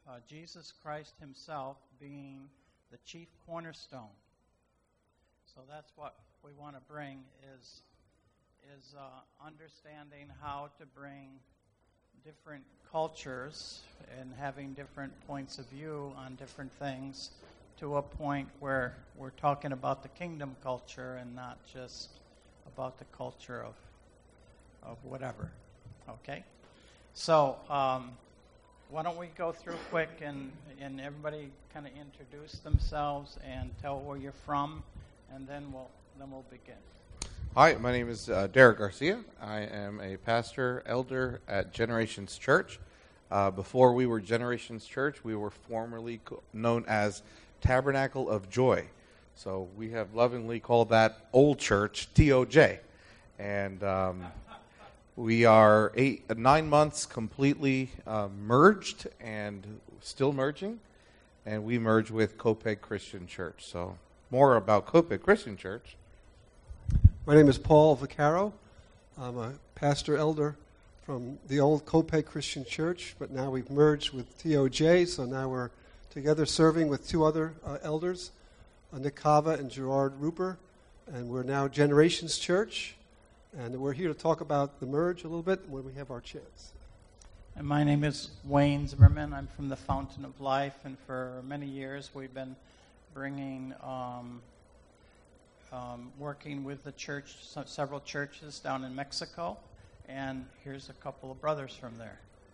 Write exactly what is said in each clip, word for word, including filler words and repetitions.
uh, Jesus Christ himself being the chief cornerstone. So that's what we want to bring is, is uh, understanding how to bring different cultures and having different points of view on different things to a point where we're talking about the kingdom culture and not just about the culture of of whatever. Okay? So, um, why don't we go through quick and, and everybody kind of introduce themselves and tell where you're from, and then we'll then we'll begin. Hi, my name is uh, Derek Garcia. I am a pastor, elder at Generations Church. Uh, before we were Generations Church, we were formerly co- known as Tabernacle of Joy. So we have lovingly called that old church T O J. And um, we are eight, nine months completely uh, merged and still merging. And we merged with Copeg Christian Church. So more about Copeg Christian Church. My name is Paul Vaccaro. I'm a pastor elder from the old Copeg Christian Church, but now we've merged with T O J, so now we're together serving with two other uh, elders, uh, Nick Cava and Gerard Ruper, and we're now Generations Church, and we're here to talk about the merge a little bit when we have our chance. And my name is Wayne Zimmerman. I'm from the Fountain of Life, and for many years we've been bringing, um, um, working with the church, so several churches down in Mexico, and here's a couple of brothers from there.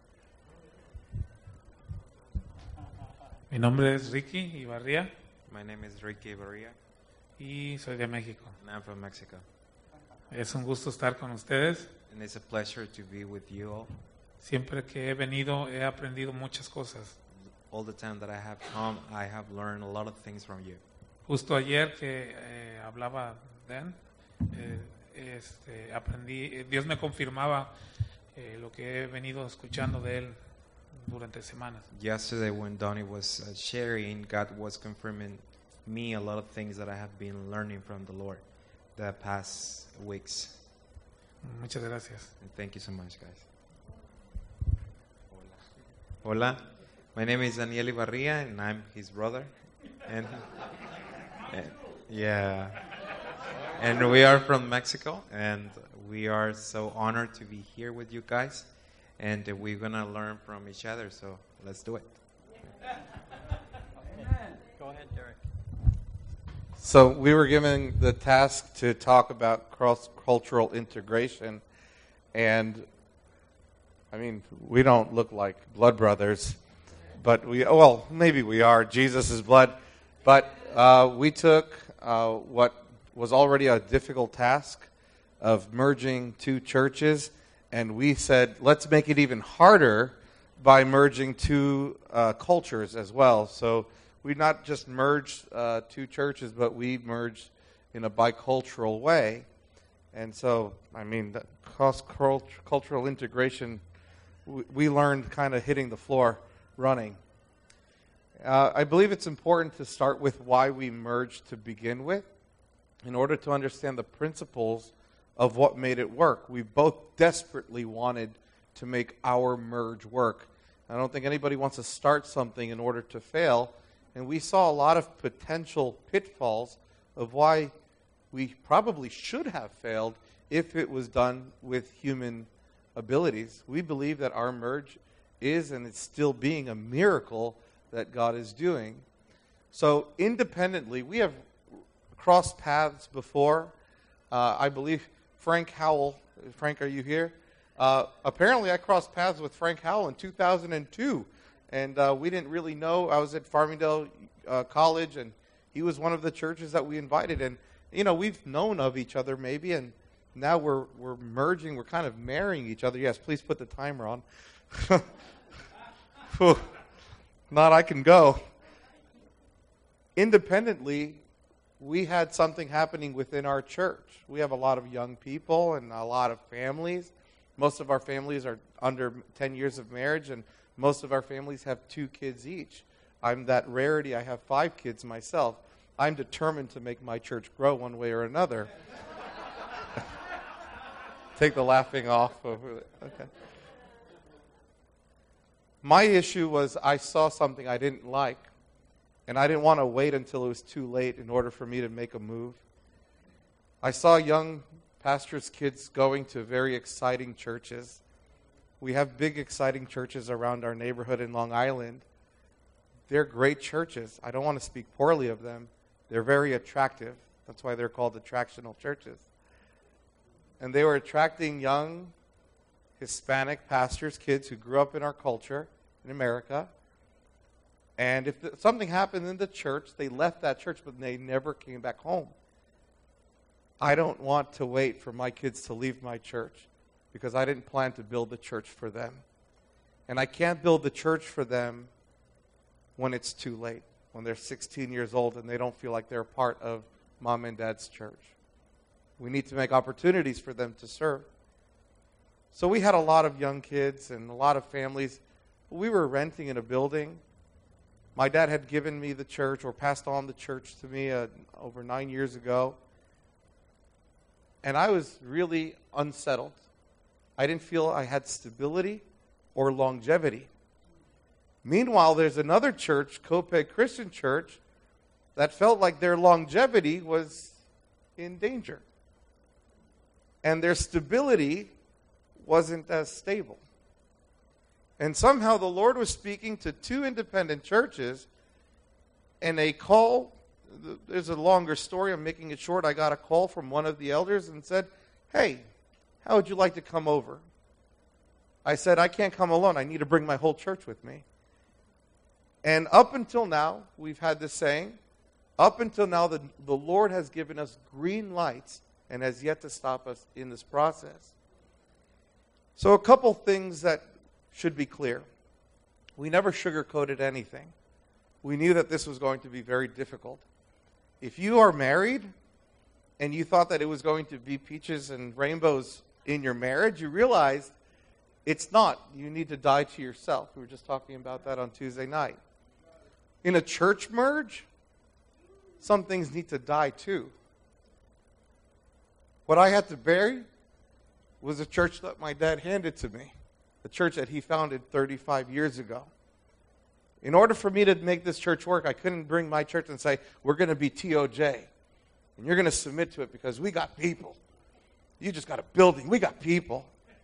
Mi nombre es Ricky Ibarria My name is Ricky Barria, y soy de México. and I'm from Mexico. Es un gusto estar con ustedes. And it's a pleasure to be with you all. Siempre que he venido he aprendido muchas cosas. All the time that I have come, I have learned a lot of things from you. Justo ayer que eh, hablaba Dan, eh, este, aprendí, eh, Dios me confirmaba eh, lo que he venido escuchando de él durante semanas. Yesterday when Donnie was uh, sharing, God was confirming me a lot of things that I have been learning from the Lord the past weeks. Muchas gracias. And thank you so much, guys. Hola. Hola. My name is Daniel Ibarria, and I'm his brother. And, and yeah. And we are from Mexico, and we are so honored to be here with you guys. And uh, we're going to learn from each other, so let's do it. Go ahead, Derek. So we were given the task to talk about cross-cultural integration, and I mean, we don't look like blood brothers, but we, well, maybe we are, Jesus' blood, but uh, we took uh, what was already a difficult task of merging two churches, and we said, let's make it even harder by merging two uh, cultures as well. So we not just merged uh, two churches, but we merged in a bicultural way. And so, I mean, the cross-cultural integration, we, we learned kind of hitting the floor running. Uh, I believe it's important to start with why we merged to begin with, in order to understand the principles of what made it work. We both desperately wanted to make our merge work. I don't think anybody wants to start something in order to fail. And we saw a lot of potential pitfalls of why we probably should have failed if it was done with human abilities. We believe that our merge is and it's still being a miracle that God is doing. So independently, we have crossed paths before. Uh, I believe Frank Howell, Frank, are you here? Uh, apparently I crossed paths with Frank Howell in two thousand two, and uh, we didn't really know. I was at Farmingdale uh, College, and he was one of the churches that we invited. And, you know, we've known of each other maybe, and now we're we're merging. We're kind of marrying each other. Yes, please put the timer on. Not I can go. Independently, we had something happening within our church. We have a lot of young people and a lot of families. Most of our families are under ten years of marriage, and most of our families have two kids each. I'm that rarity. I have five kids myself. I'm determined to make my church grow one way or another. Take the laughing off. Okay. My issue was I saw something I didn't like, and I didn't want to wait until it was too late in order for me to make a move. I saw young pastors' kids going to very exciting churches. We have big, exciting churches around our neighborhood in Long Island. They're great churches. I don't want to speak poorly of them. They're very attractive. That's why they're called attractional churches. And they were attracting young Hispanic pastors' kids who grew up in our culture in America. And if something happened in the church, they left that church, but they never came back home. I don't want to wait for my kids to leave my church because I didn't plan to build the church for them. And I can't build the church for them when it's too late, when they're sixteen years old and they don't feel like they're part of mom and dad's church. We need to make opportunities for them to serve. So we had a lot of young kids and a lot of families. We were renting in a building. My dad had given me the church or passed on the church to me uh, over nine years ago. And I was really unsettled. I didn't feel I had stability or longevity. Meanwhile, there's another church, Copeg Christian Church, that felt like their longevity was in danger. And their stability wasn't as stable. And somehow the Lord was speaking to two independent churches, and a call, there's a longer story, I'm making it short. I got a call from one of the elders and said, hey, how would you like to come over? I said, I can't come alone. I need to bring my whole church with me. And up until now, we've had this saying, up until now, the, the Lord has given us green lights and has yet to stop us in this process. So a couple things that should be clear. We never sugarcoated anything. We knew that this was going to be very difficult. If you are married and you thought that it was going to be peaches and rainbows in your marriage, you realized it's not. You need to die to yourself. We were just talking about that on Tuesday night. In a church merge, some things need to die too. What I had to bury was a church that my dad handed to me, a church that he founded thirty-five years ago. In order for me to make this church work, I couldn't bring my church and say, we're going to be T O J, and you're going to submit to it because we got people. You just got a building. We got people.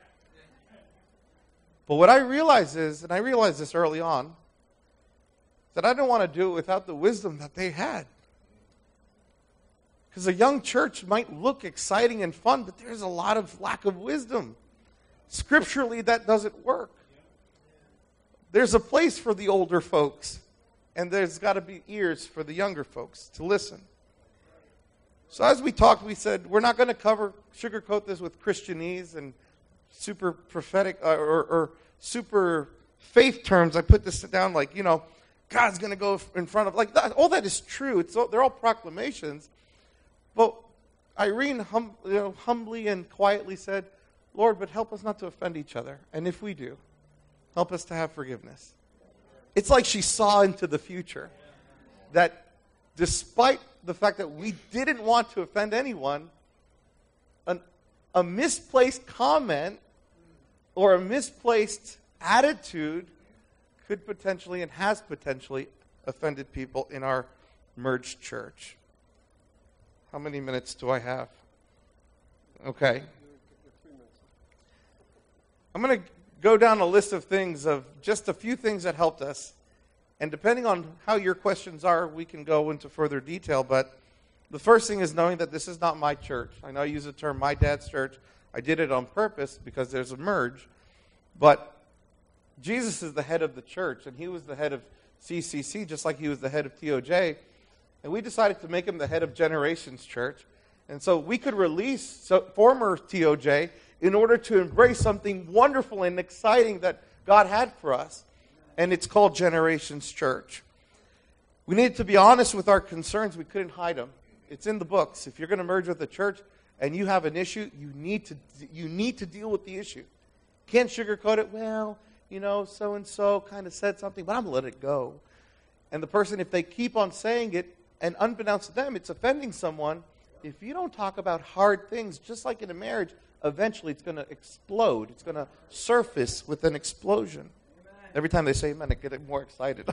But what I realized is, and I realized this early on, that I didn't want to do it without the wisdom that they had. Because a young church might look exciting and fun, but there's a lot of lack of wisdom. Scripturally, that doesn't work. There's a place for the older folks, and there's got to be ears for the younger folks to listen. So as we talked, we said, we're not going to cover, sugarcoat this with Christianese and super prophetic uh, or, or super faith terms. I put this down like, you know, God's going to go in front of, like, that, all that is true. It's all, they're all proclamations. But Irene hum, you know, humbly and quietly said, Lord, but help us not to offend each other. And if we do, help us to have forgiveness. It's like she saw into the future. That despite the fact that we didn't want to offend anyone, an, a misplaced comment or a misplaced attitude could potentially and has potentially offended people in our merged church. How many minutes do I have? Okay. I'm going to go down a list of things, of just a few things that helped us. And depending on how your questions are, we can go into further detail. But the first thing is knowing that this is not my church. I know I use the term my dad's church. I did it on purpose because there's a merge. But Jesus is the head of the church, and he was the head of C C C, just like he was the head of T O J. And we decided to make him the head of Generations Church. And so we could release so, former T O J in order to embrace something wonderful and exciting that God had for us. And it's called Generations Church. We needed to be honest with our concerns. We couldn't hide them. It's in the books. If you're going to merge with a church and you have an issue, you need to you need to deal with the issue. Can't sugarcoat it. Well, you know, so-and-so kind of said something, but I'm going to let it go. And the person, if they keep on saying it, and unbeknownst to them, it's offending someone. If you don't talk about hard things, just like in a marriage, eventually it's going to explode. It's going to surface with an explosion. Amen. Every time they say amen, I get more excited.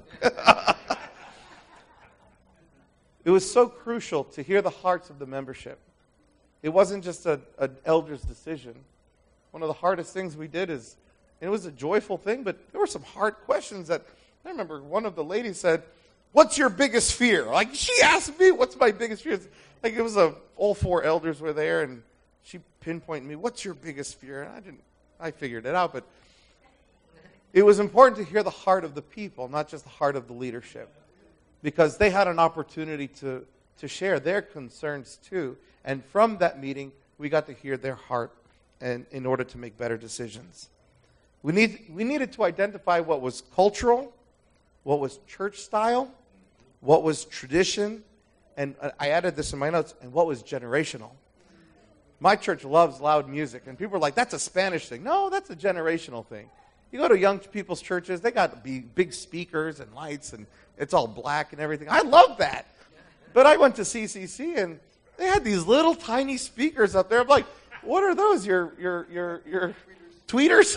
It was so crucial to hear the hearts of the membership. It wasn't just an elder's decision. One of the hardest things we did is, and it was a joyful thing, but there were some hard questions that, I remember one of the ladies said, "What's your biggest fear?" Like, she asked me, what's my biggest fear? Like, it was a, all four elders were there, and she pinpointed me, "What's your biggest fear?" And I didn't, I figured it out, but it was important to hear the heart of the people, not just the heart of the leadership, because they had an opportunity to, to share their concerns too. And from that meeting, we got to hear their heart and in order to make better decisions. We need we needed to identify what was cultural, what was church style, what was tradition, and I added this in my notes, and what was generational. My church loves loud music, and people are like, "That's a Spanish thing." No, that's a generational thing. You go to young people's churches, they got big speakers and lights, and it's all black and everything. I love that. But I went to C C C, and they had these little tiny speakers up there. I'm like, "What are those? Your your your your tweeters?"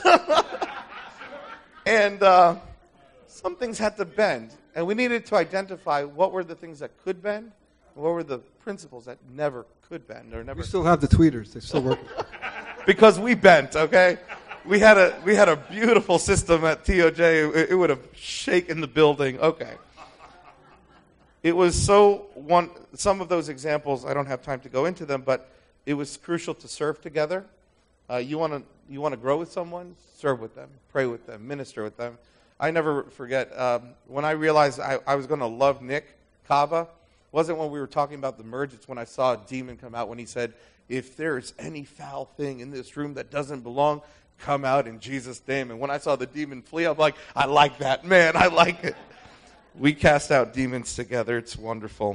And uh, some things had to bend, and we needed to identify what were the things that could bend, and what were the principles that never could bend or never. We still have the tweeters; they still work. Because we bent, okay. We had a we had a beautiful system at T O J. It, it would have shaken the building. Okay. It was so one. Some of those examples, I don't have time to go into them, but it was crucial to serve together. Uh, you want to you want to grow with someone, serve with them, pray with them, minister with them. I never forget um, when I realized I, I was going to love Nick Cava. Wasn't when we were talking about the merge. It's when I saw a demon come out when he said, "If there's any foul thing in this room that doesn't belong, come out in Jesus' name." And when I saw the demon flee, I'm like, I like that, man. I like it. We cast out demons together. It's wonderful.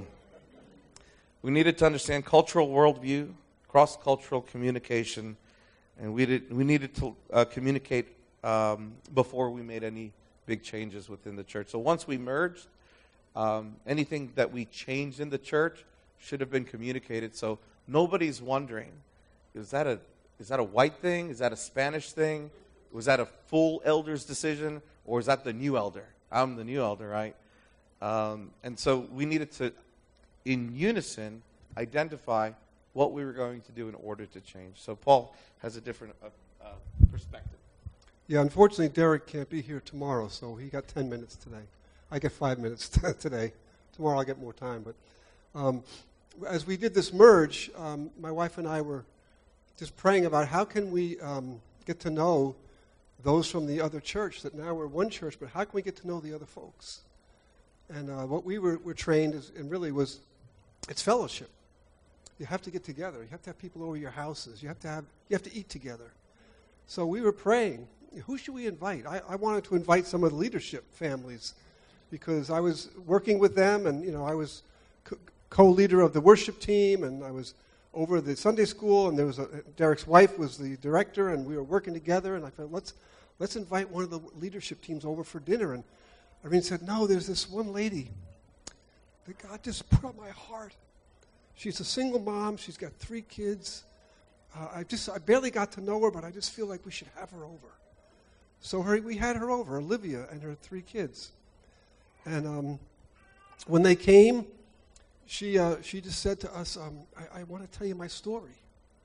We needed to understand cultural worldview, cross-cultural communication, and we did. We needed to uh, communicate um, before we made any big changes within the church. So once we merged, um, anything that we changed in the church should have been communicated. So nobody's wondering, is that a is that a white thing? Is that a Spanish thing? Was that a full elder's decision, or is that the new elder? I'm the new elder, right? Um, and so we needed to, in unison, identify what we were going to do in order to change. So Paul has a different uh, uh, perspective. Yeah, unfortunately, Derek can't be here tomorrow, so he got ten minutes today. I get five minutes today. Tomorrow I'll get more time. But um, as we did this merge, um, my wife and I were just praying about how can we um, get to know those from the other church, that now we're one church, but how can we get to know the other folks? And uh, what we were, were trained is, and really was, it's fellowship. You have to get together. You have to have people over your houses. You have to have, you have to eat together. So we were praying, who should we invite? I, I wanted to invite some of the leadership families because I was working with them, and you know I was co- co-leader of the worship team, and I was over the Sunday school, and there was a, Derek's wife was the director, and we were working together, and I thought, let's let's invite one of the leadership teams over for dinner. And Irene said, no, there's this one lady that God just put on my heart. She's a single mom. She's got three kids. Uh, I just I barely got to know her, but I just feel like we should have her over. So her, we had her over, Olivia and her three kids. And um, when they came, she uh, she just said to us, um, I, I want to tell you my story.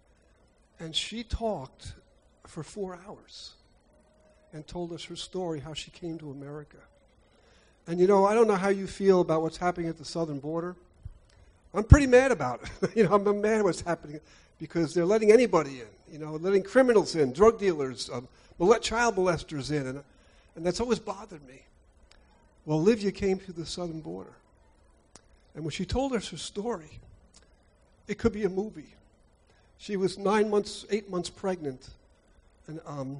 And she talked for four hours and told us her story, how she came to America. And, you know, I don't know how you feel about what's happening at the southern border. I'm pretty mad about it. you know, I'm mad what's happening because they're letting anybody in, you know, letting criminals in, drug dealers, um, child molesters in, and, and that's always bothered me. Well, Olivia came to the southern border, and when she told us her story, it could be a movie. She was nine months, eight months pregnant, and um,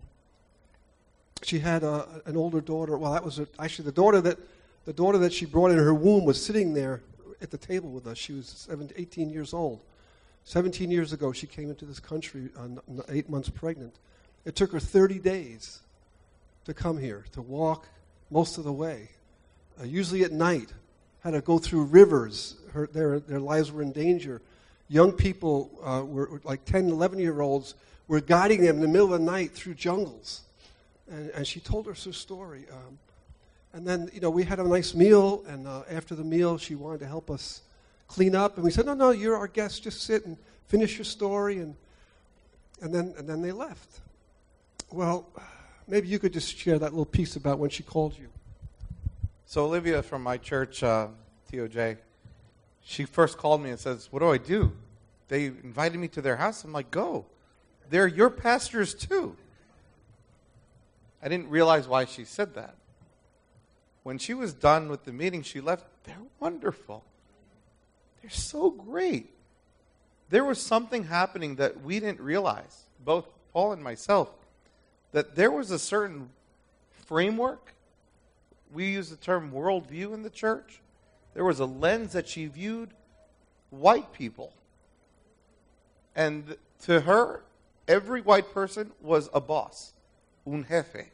she had a, an older daughter. Well, that was a, actually the daughter that the daughter that she brought in her womb was sitting there at the table with us. She was seventeen, eighteen years old. seventeen years ago, she came into this country, uh, eight months pregnant. It took her thirty days to come here, to walk most of the way, uh, usually at night, had to go through rivers. Her, their, their lives were in danger. Young people, uh, were, were like ten, eleven-year-olds, were guiding them in the middle of the night through jungles And, and she told us her story. Um, and then, you know, we had a nice meal, and uh, after the meal, she wanted to help us clean up. And we said, no, no, you're our guest. Just sit and finish your story. And and then and then they left. Well, maybe you could just share that little piece about when she called you. So Olivia from my church, uh, T O J, she first called me and says, what do I do? They invited me to their house. I'm like, go. They're your pastors too. I didn't realize why she said that. When she was done with the meeting, she left. They're wonderful. They're so great. There was something happening that we didn't realize, both Paul and myself, that there was a certain framework. We use the term worldview in the church. There was a lens that she viewed white people. And to her, every white person was a boss, un jefe.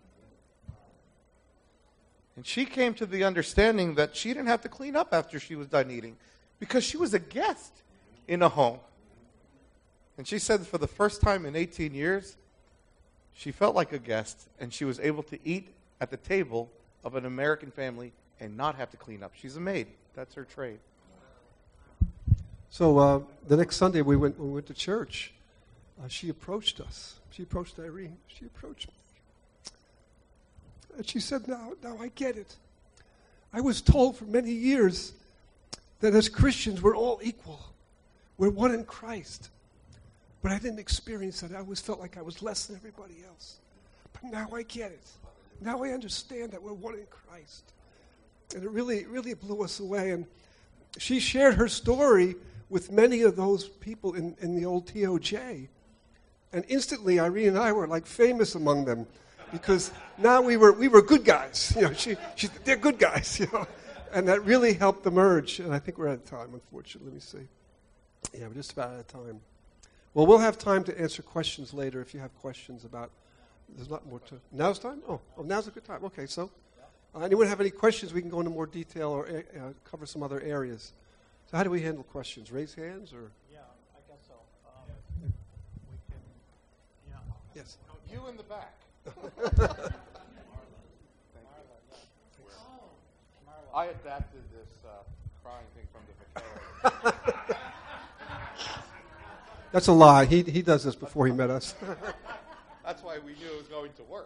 And she came to the understanding that she didn't have to clean up after she was done eating because she was a guest in a home. And she said for the first time in eighteen years, she felt like a guest and she was able to eat at the table of an American family and not have to clean up. She's a maid. That's her trade. So uh, the next Sunday we went, we went to church. Uh, she approached us. She approached Irene. She approached me. And she said, now, now I get it. I was told for many years that as Christians we're all equal. We're one in Christ. But I didn't experience that. I always felt like I was less than everybody else. But now I get it. Now I understand that we're one in Christ. And it really, really blew us away. And she shared her story with many of those people in, in the old T O J. And instantly, Irene and I were like famous among them because now we were we were good guys. You know, she, she they're good guys. You know, and that really helped the merge. And I think we're out of time, unfortunately. Let me see. Yeah, we're just about out of time. Well, we'll have time to answer questions later if you have questions about. There's not more to. Now's time. Oh, oh, now's a good time. Okay, so uh, anyone have any questions? We can go into more detail or uh, cover some other areas. So how do we handle questions? Raise hands or? Yeah, I guess so. Um, we can, yeah. Yes. You in the back. I adapted this uh, crying thing from the Vaquero. That's a lie. He he does this before he met us. That's why we knew it was going to work.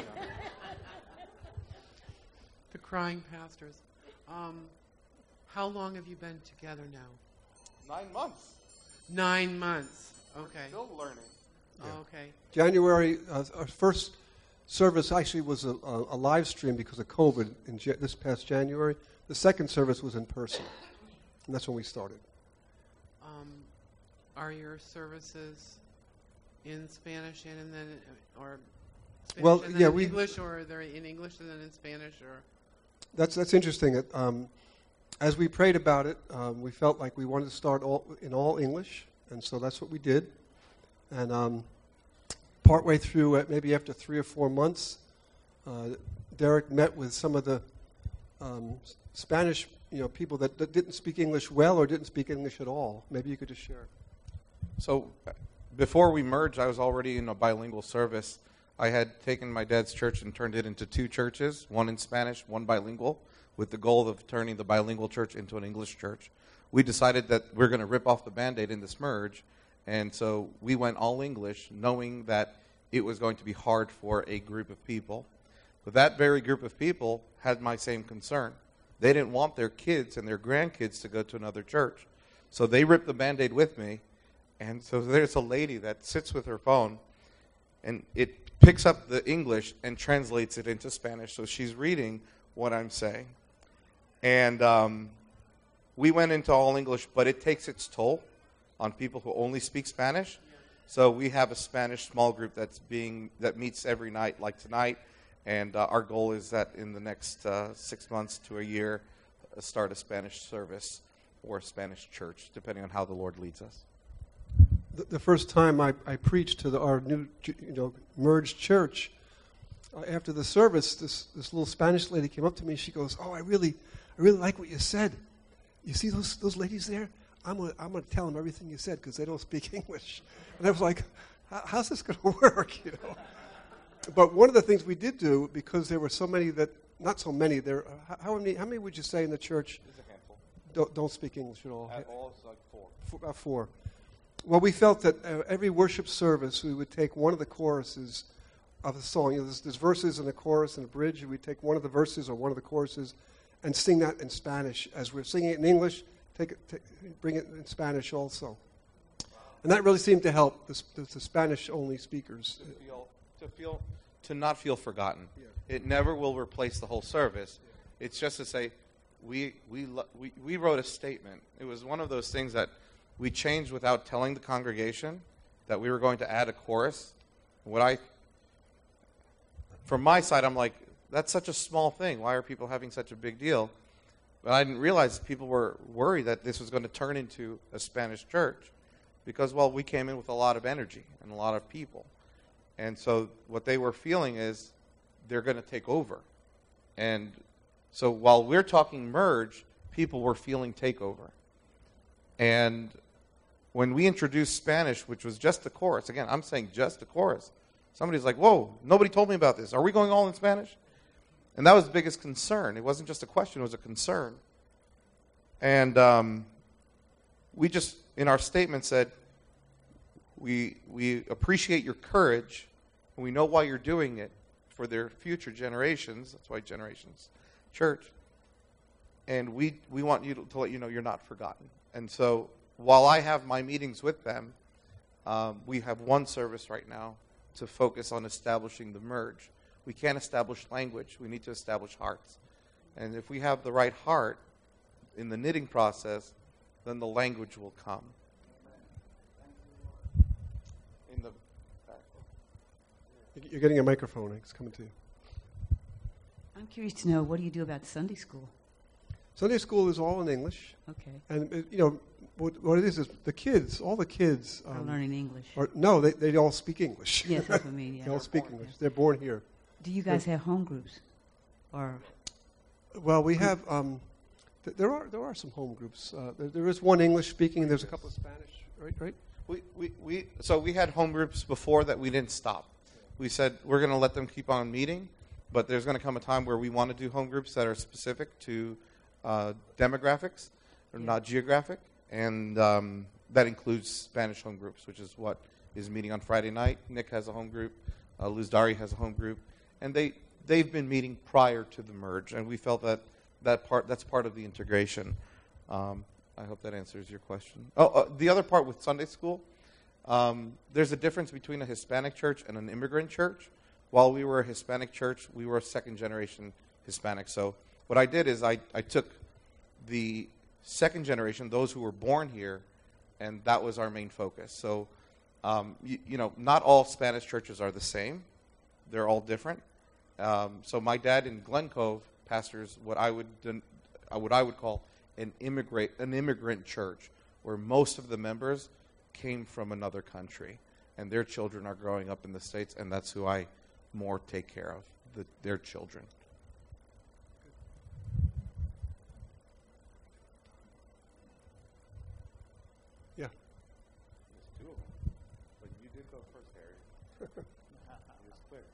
The crying pastors. Um, how long have you been together now? Nine months. Nine months. Okay. Still learning. Yeah. Oh, okay. January, uh, our first service actually was a, a, a live stream because of COVID in ja- this past January. The second service was in person, and that's when we started. Um, are your services in Spanish and, and then or Spanish Well, and then yeah, in we- English, or they're in English and then in Spanish, or? That's that's interesting. It, um, as we prayed about it, um, we felt like we wanted to start all, in all English, and so that's what we did. And um, partway through, uh, maybe after three or four months, uh, Derek met with some of the um, Spanish, you know, people that, that didn't speak English well or didn't speak English at all. Maybe you could just share. So before we merged, I was already in a bilingual service. I had taken my dad's church and turned it into two churches, one in Spanish, one bilingual, with the goal of turning the bilingual church into an English church. We decided that we're going to rip off the Band-Aid in this merge, and so we went all English, knowing that it was going to be hard for a group of people. But that very group of people had my same concern. They didn't want their kids and their grandkids to go to another church. So they ripped the Band-Aid with me, and so there's a lady that sits with her phone, and it picks up the English and translates it into Spanish. So she's reading what I'm saying. And um, we went into all English, but it takes its toll on people who only speak Spanish. So we have a Spanish small group that's being that meets every night, like tonight. And uh, our goal is that in the next uh, six months to a year, uh, start a Spanish service or a Spanish church, depending on how the Lord leads us. The, the first time I, I preached to the, our new, you know, merged church, uh, after the service, this this little Spanish lady came up to me. She goes, "Oh, I really, I really like what you said. You see those those ladies there? I'm gonna I'm gonna tell them everything you said because they don't speak English." And I was like, "How's this gonna work?" You know. but one of the things we did do, because there were so many that, not so many, there, uh, how many, how many would you say in the church There's a handful. don't, don't speak English at all? At all, it's like four. F- About four. Well, we felt that uh, every worship service, we would take one of the choruses of a song. You know, there's, there's verses and a chorus and a bridge, and we'd take one of the verses or one of the choruses and sing that in Spanish. As we're singing it in English, take it, take, bring it in Spanish also. And that really seemed to help the, the, the Spanish-only speakers. To feel, to feel, to not feel forgotten. Yeah. It never will replace the whole service. Yeah. It's just to say, we, we, lo- we, we wrote a statement. It was one of those things that we changed without telling the congregation that we were going to add a chorus. What I, from my side, I'm like, that's such a small thing. Why are people having such a big deal? But I didn't realize people were worried that this was going to turn into a Spanish church because, well, we came in with a lot of energy and a lot of people. And so what they were feeling is they're going to take over. And so while we're talking merge, people were feeling takeover. And when we introduced Spanish, which was just the chorus, again, I'm saying just the chorus, somebody's like, whoa, nobody told me about this. Are we going all in Spanish? And that was the biggest concern. It wasn't just a question, it was a concern. And um, we just, in our statement, said, we, we appreciate your courage, and we know why you're doing it for their future generations. That's why Generations Church. And we, we want you to, to let you know you're not forgotten. And so while I have my meetings with them, um, we have one service right now to focus on establishing the merge. We can't establish language. We need to establish hearts. And if we have the right heart in the knitting process, then the language will come. In the You're getting a microphone. It's coming to you. I'm curious to know, what do you do about Sunday school? Sunday school is all in English. Okay. And, uh, you know, what, what it is is the kids, all the kids. Are Um, learning English. Are, no, they, they all speak English. Yes, that's what I mean. Yeah. They all speak English. They're born here. Do you guys have home groups? Or Well, we have, um, th- there are there are some home groups. Uh, there, there is one English speaking, there's a couple of Spanish, right? right? We, we, we, so we had home groups before that we didn't stop. We said we're going to let them keep on meeting, but there's going to come a time where we want to do home groups that are specific to uh, demographics, or not geographic, and um, that includes Spanish home groups, which is what is meeting on Friday night. Nick has a home group. Uh, Luz Dari has a home group. And they, they've been meeting prior to the merge, and we felt that, that part, that's part of the integration. Um, I hope that answers your question. Oh, uh, the other part with Sunday school, um, there's a difference between a Hispanic church and an immigrant church. While we were a Hispanic church, we were a second-generation Hispanic. So what I did is I, I took the second generation, those who were born here, and that was our main focus. So, um, you, you know, not all Spanish churches are the same. They're all different. Um, so my dad in Glen Cove pastors what I would uh, what I would call an immigrant an immigrant church, where most of the members came from another country, and their children are growing up in the States, and that's who I more take care of, the, their children. Yeah. There's two of them, but you did go first, Harry. It was quick.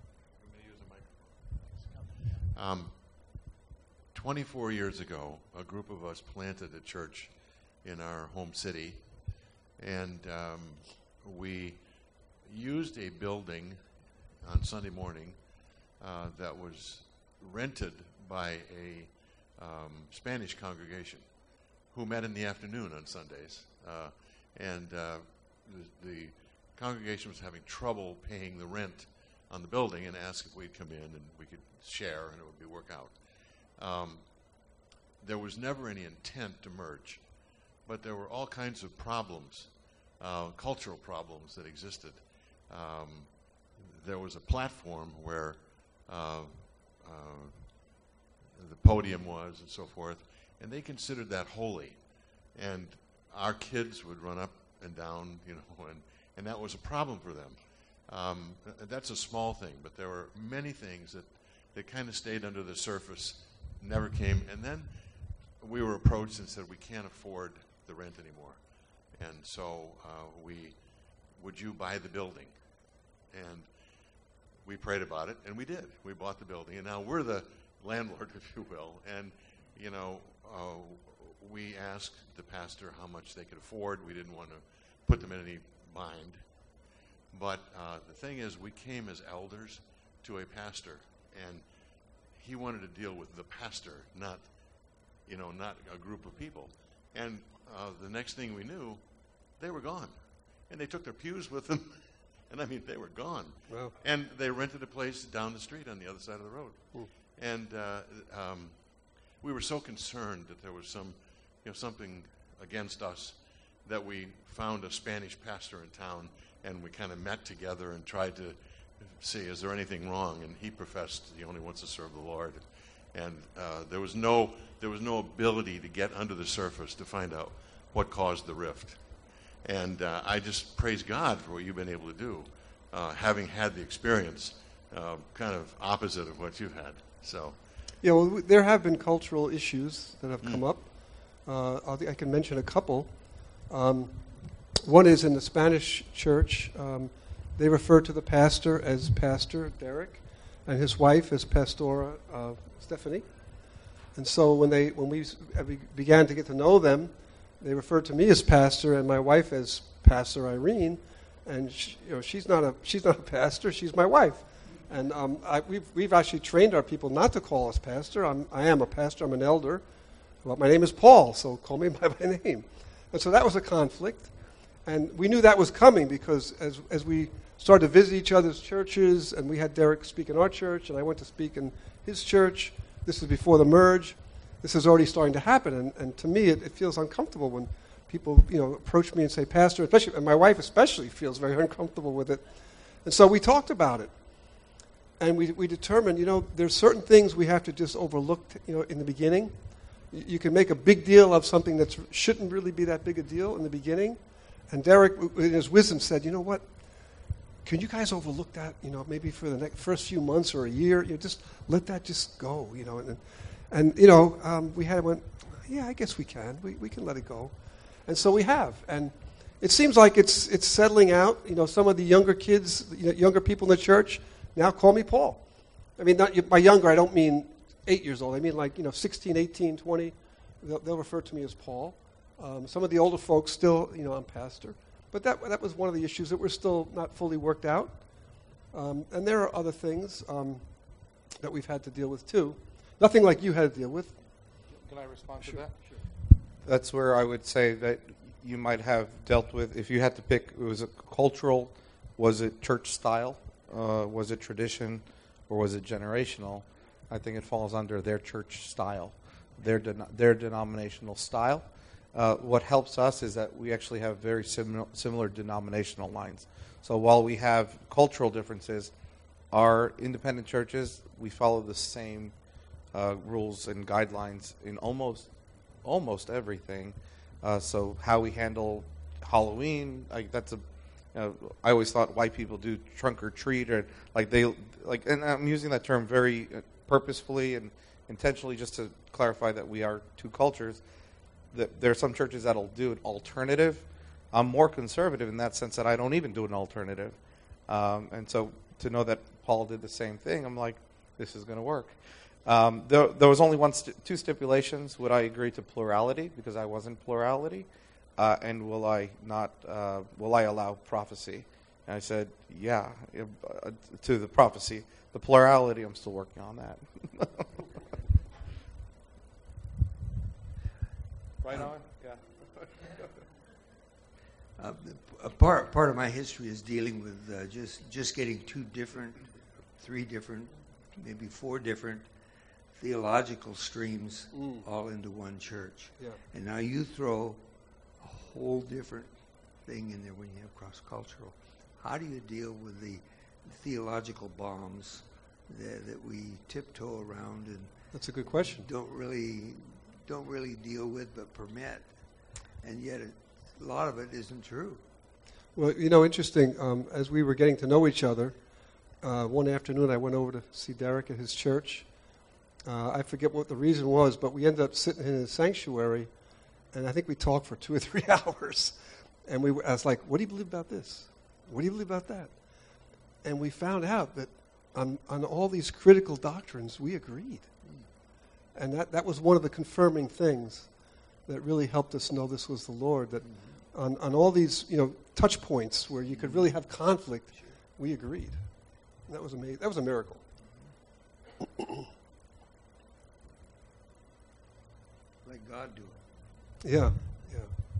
Um, twenty-four years ago, a group of us planted a church in our home city, and um, we used a building on Sunday morning uh, that was rented by a um, Spanish congregation who met in the afternoon on Sundays. Uh, and uh, the, the congregation was having trouble paying the rent on the building and asked if we'd come in and we could share and it would be work out. Um, there was never any intent to merge, but there were all kinds of problems, uh, cultural problems that existed. Um, there was a platform where uh, uh, the podium was and so forth, and they considered that holy. And our kids would run up and down, you know, and, and that was a problem for them. Um, that's a small thing, but there were many things that, that kind of stayed under the surface, never came. And then we were approached and said, we can't afford the rent anymore. And so uh, we, would you buy the building? And we prayed about it, and we did. We bought the building, and now we're the landlord, if you will. And, you know, uh, we asked the pastor how much they could afford. We didn't want to put them in any bind. But uh, the thing is, we came as elders to a pastor, and he wanted to deal with the pastor, not, you know, not a group of people. And uh, the next thing we knew, they were gone. And they took their pews with them. And, I mean, they were gone. Wow. And they rented a place down the street on the other side of the road. Hmm. And uh, um, we were so concerned that there was some, you know, something against us that we found a Spanish pastor in town, and we kind of met together and tried to see, is there anything wrong? And he professed he only wants to serve the Lord. And uh, there was no there was no ability to get under the surface to find out what caused the rift. And uh, I just praise God for what you've been able to do, uh, having had the experience, uh, kind of opposite of what you've had. So, Yeah, well, w- there have been cultural issues that have Mm. come up. Uh, I'll, I can mention a couple. Um, one is in the Spanish church. Um, they refer to the pastor as Pastor Derek, and his wife as Pastora uh, Stephanie. And so when they when we s- uh, be- began to get to know them, they referred to me as pastor and my wife as Pastor Irene. And she, you know, she's not a she's not a pastor. She's my wife. And um, I, we've we've actually trained our people not to call us pastor. I'm I am a pastor. I'm an elder. Well, my name is Paul, so call me by my name. And so that was a conflict. And we knew that was coming because as as we started to visit each other's churches, and we had Derek speak in our church, and I went to speak in his church. This is before the merge. This is already starting to happen, and, and to me, it, it feels uncomfortable when people, you know, approach me and say, "Pastor," especially, and my wife especially feels very uncomfortable with it. And so we talked about it, and we we determined, you know, there's certain things we have to just overlook, you know, in the beginning. You, you can make a big deal of something that shouldn't really be that big a deal in the beginning. And Derek, in his wisdom, said, "You know what? Can you guys overlook that? You know, maybe for the next first few months or a year, you know, just let that just go. You know." And, and you know, um, we had went, "Yeah, I guess we can. We we can let it go," and so we have. And it seems like it's it's settling out. You know, some of the younger kids, you know, younger people in the church now call me Paul. I mean, not by younger, I don't mean eight years old. I mean like, you know, sixteen, eighteen, twenty. They'll, they'll refer to me as Paul. Um, some of the older folks still, you know, I'm pastor. But that that was one of the issues that were still not fully worked out. Um, and there are other things um, that we've had to deal with too. Nothing like you had to deal with. Can I respond Sure, to that? sure. That's where I would say that you might have dealt with, if you had to pick, it was a cultural, was it church style, uh, was it tradition, or was it generational? I think it falls under their church style, their den- their denominational style. Uh, what helps us is that we actually have very similar, similar denominational lines. So while we have cultural differences, our independent churches, we follow the same uh, rules and guidelines in almost almost everything. Uh, so how we handle Halloween, like that's a. You know, I always thought white people do trunk or treat, or like they like, and I'm using that term very purposefully and intentionally just to clarify that we are two cultures. That there are some churches that'll do an alternative. I'm more conservative in that sense that I don't even do an alternative. Um, and so to know that Paul did the same thing, I'm like, this is going to work. Um, there, there was only one st- two stipulations. Would I agree to plurality because I wasn't plurality? Uh, and will I not? Uh, will I allow prophecy? And I said, yeah, uh, to the prophecy. The plurality, I'm still working on that. Right on? Yeah. Uh, a part part of my history is dealing with uh, just just getting two different, three different, maybe four different theological streams Mm. all into one church. Yeah. And now you throw a whole different thing in there when you have cross-cultural. How do you deal with the theological bombs that, that we tiptoe around and That's a good question. don't really don't really deal with but permit, and yet it, a lot of it isn't true. Well, you know, interesting. Um, as we were getting to know each other, uh, one afternoon I went over to see Derek at his church. Uh, I forget what the reason was, but we ended up sitting in his sanctuary, and I think we talked for two or three hours. And we were, I was like, "What do you believe about this? What do you believe about that?" And we found out that on, on all these critical doctrines, we agreed. And that, that was one of the confirming things that really helped us know this was the Lord, that on, on all these, you know, touch points where you could really have conflict, we agreed. And that was amazing. That was a miracle. Let God do it. Yeah, yeah.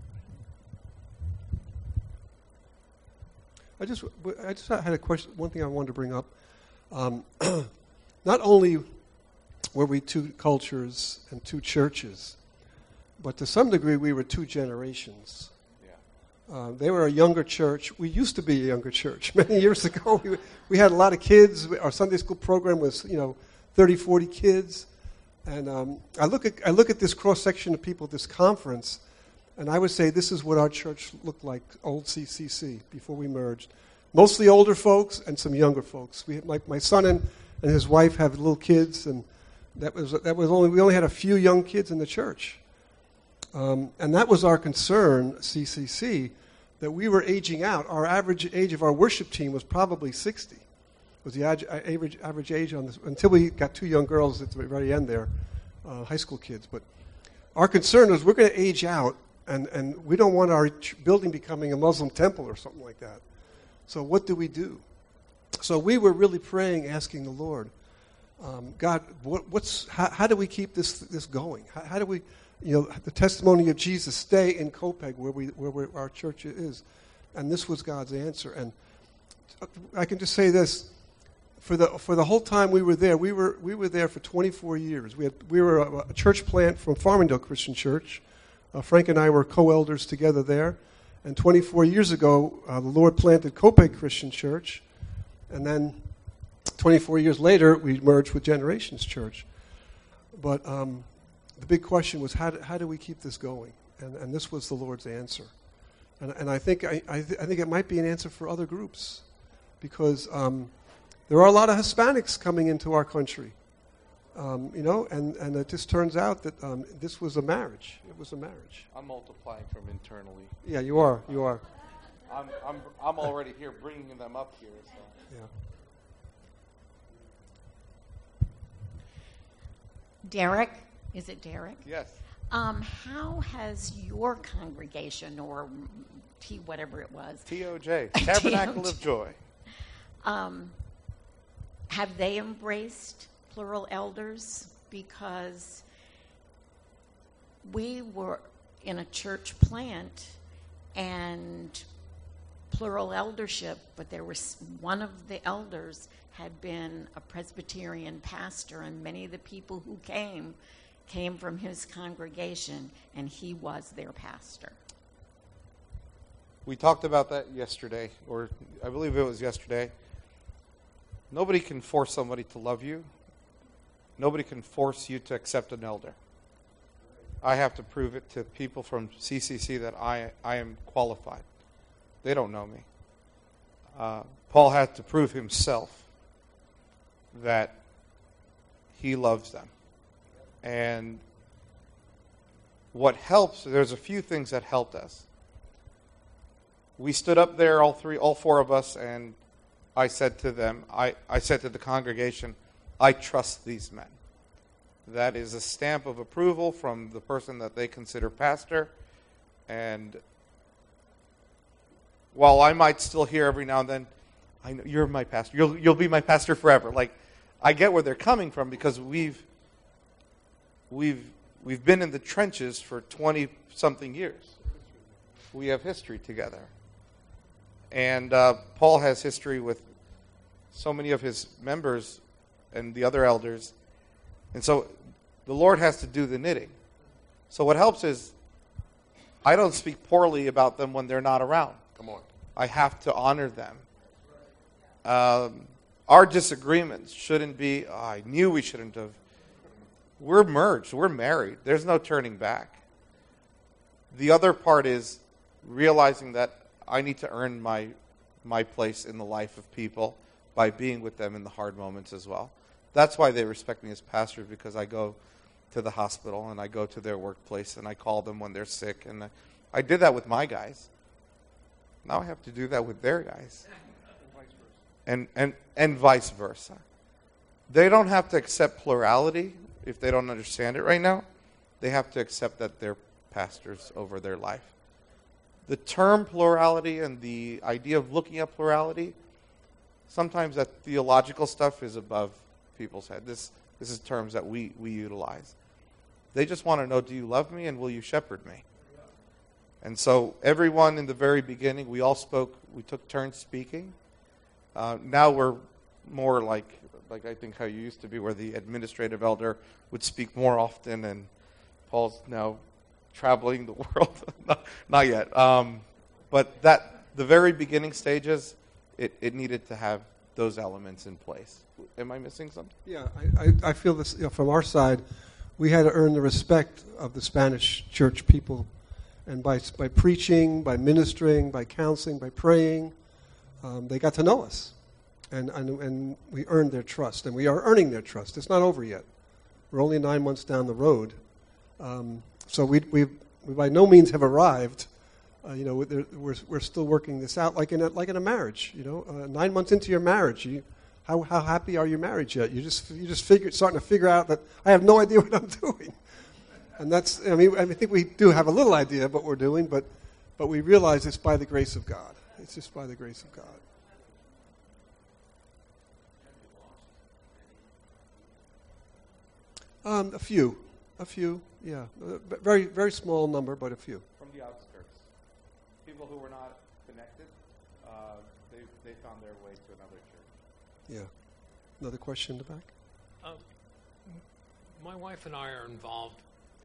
I just, I just had a question. One thing I wanted to bring up. Um, not only were we two cultures and two churches, but to some degree we were two generations. Yeah. Uh, they were a younger church. We used to be a younger church. Many years ago, we, we had a lot of kids. Our Sunday school program was, you know, thirty, forty kids. And um, I look at I look at this cross section of people at this conference, and I would say this is what our church looked like, old C C C, before we merged. Mostly older folks and some younger folks. We had, my my son and, and his wife have little kids, and that was that was only we only had a few young kids in the church, um, and that was our concern, C C C, that we were aging out. Our average age of our worship team was probably sixty. Was the average average age on this, until we got two young girls at the very end there, uh, high school kids. But our concern was we're going to age out, and, and we don't want our ch- building becoming a Muslim temple or something like that. So what do we do? So we were really praying, asking the Lord, um, God, what, what's how, how do we keep this this going? How, how do we, you know, the testimony of Jesus stay in Copeg where we where we, our church is? And this was God's answer. And I can just say this. For the for the whole time we were there, we were we were there for twenty-four years. We had we were a, a church plant from Farmingdale Christian Church. Uh, Frank and I were co-elders together there, and twenty-four years ago, uh, the Lord planted Copeg Christian Church, and then twenty-four years later, we merged with Generations Church. But um, the big question was how do, how do we keep this going? And and this was the Lord's answer, and and I think I I, th- I think it might be an answer for other groups, because. Um, There are a lot of Hispanics coming into our country, um, you know, and, and it just turns out that um, this was a marriage. It was a marriage. I'm multiplying from internally. Yeah, you are. You are. I'm I'm I'm already here, bringing them up here. So. Yeah. Derek, is it Derek? Yes. Um, how has your congregation, or T whatever it was, T O J, Tabernacle of Joy. Um, have they embraced plural elders? Because we were in a church plant and plural eldership, but there was one of the elders had been a Presbyterian pastor, and many of the people who came came from his congregation, and he was their pastor. We talked about that yesterday, or I believe it was yesterday. Nobody can force somebody to love you. Nobody can force you to accept an elder. I have to prove it to people from C C C that I I am qualified. They don't know me. Uh, Paul had to prove himself that he loves them. And what helps, there's a few things that helped us. We stood up there, all three, all four of us, and I said to them, I, I said to the congregation, I trust these men. That is a stamp of approval from the person that they consider pastor. And while I might still hear every now and then, I know you're my pastor. You'll you'll be my pastor forever. Like, I get where they're coming from, because we've we've we've been in the trenches for twenty something years. We have history together. And uh, Paul has history with so many of his members and the other elders. And so the Lord has to do the knitting. So what helps is I don't speak poorly about them when they're not around. Come on. I have to honor them. Um, our disagreements shouldn't be, oh, I knew we shouldn't have. We're merged. We're married. There's no turning back. The other part is realizing that I need to earn my my place in the life of people by being with them in the hard moments as well. That's why they respect me as pastor, because I go to the hospital and I go to their workplace and I call them when they're sick. And I, I did that with my guys. Now I have to do that with their guys. And and and vice versa. they don't have to accept plurality if they don't understand it right now. They have to accept that they're pastors over their life. The term plurality and the idea of looking at plurality, sometimes that theological stuff is above people's head. This this is terms that we, we utilize. They just want to know, do you love me and will you shepherd me? And so everyone in the very beginning, we all spoke, we took turns speaking. Uh, now we're more like, like I think how you used to be, where the administrative elder would speak more often, and Paul's now traveling the world. not, not yet. Um, but that the very beginning stages, it, it needed to have those elements in place. Am I missing something? Yeah, I, I, I feel this, you know, from our side, we had to earn the respect of the Spanish church people. And by by preaching, by ministering, by counseling, by praying, um, they got to know us. And, and and we earned their trust. And we are earning their trust. It's not over yet. We're only nine months down the road. Um, so we, we we by no means have arrived. Uh, you know, we're we're still working this out, like in a, like in a marriage. You know, uh, nine months into your marriage, you, how how happy are you married yet? You just you just figure starting to figure out that I have no idea what I'm doing. And that's, I mean, I think we do have a little idea of what we're doing, but but we realize it's by the grace of God. It's just by the grace of God. Um, a few. A few, yeah. Uh, very, very small number, but a few. From the outskirts. People who were not connected, uh, they, they found their way to another church. Yeah. Another question in the back? Uh, my wife and I are involved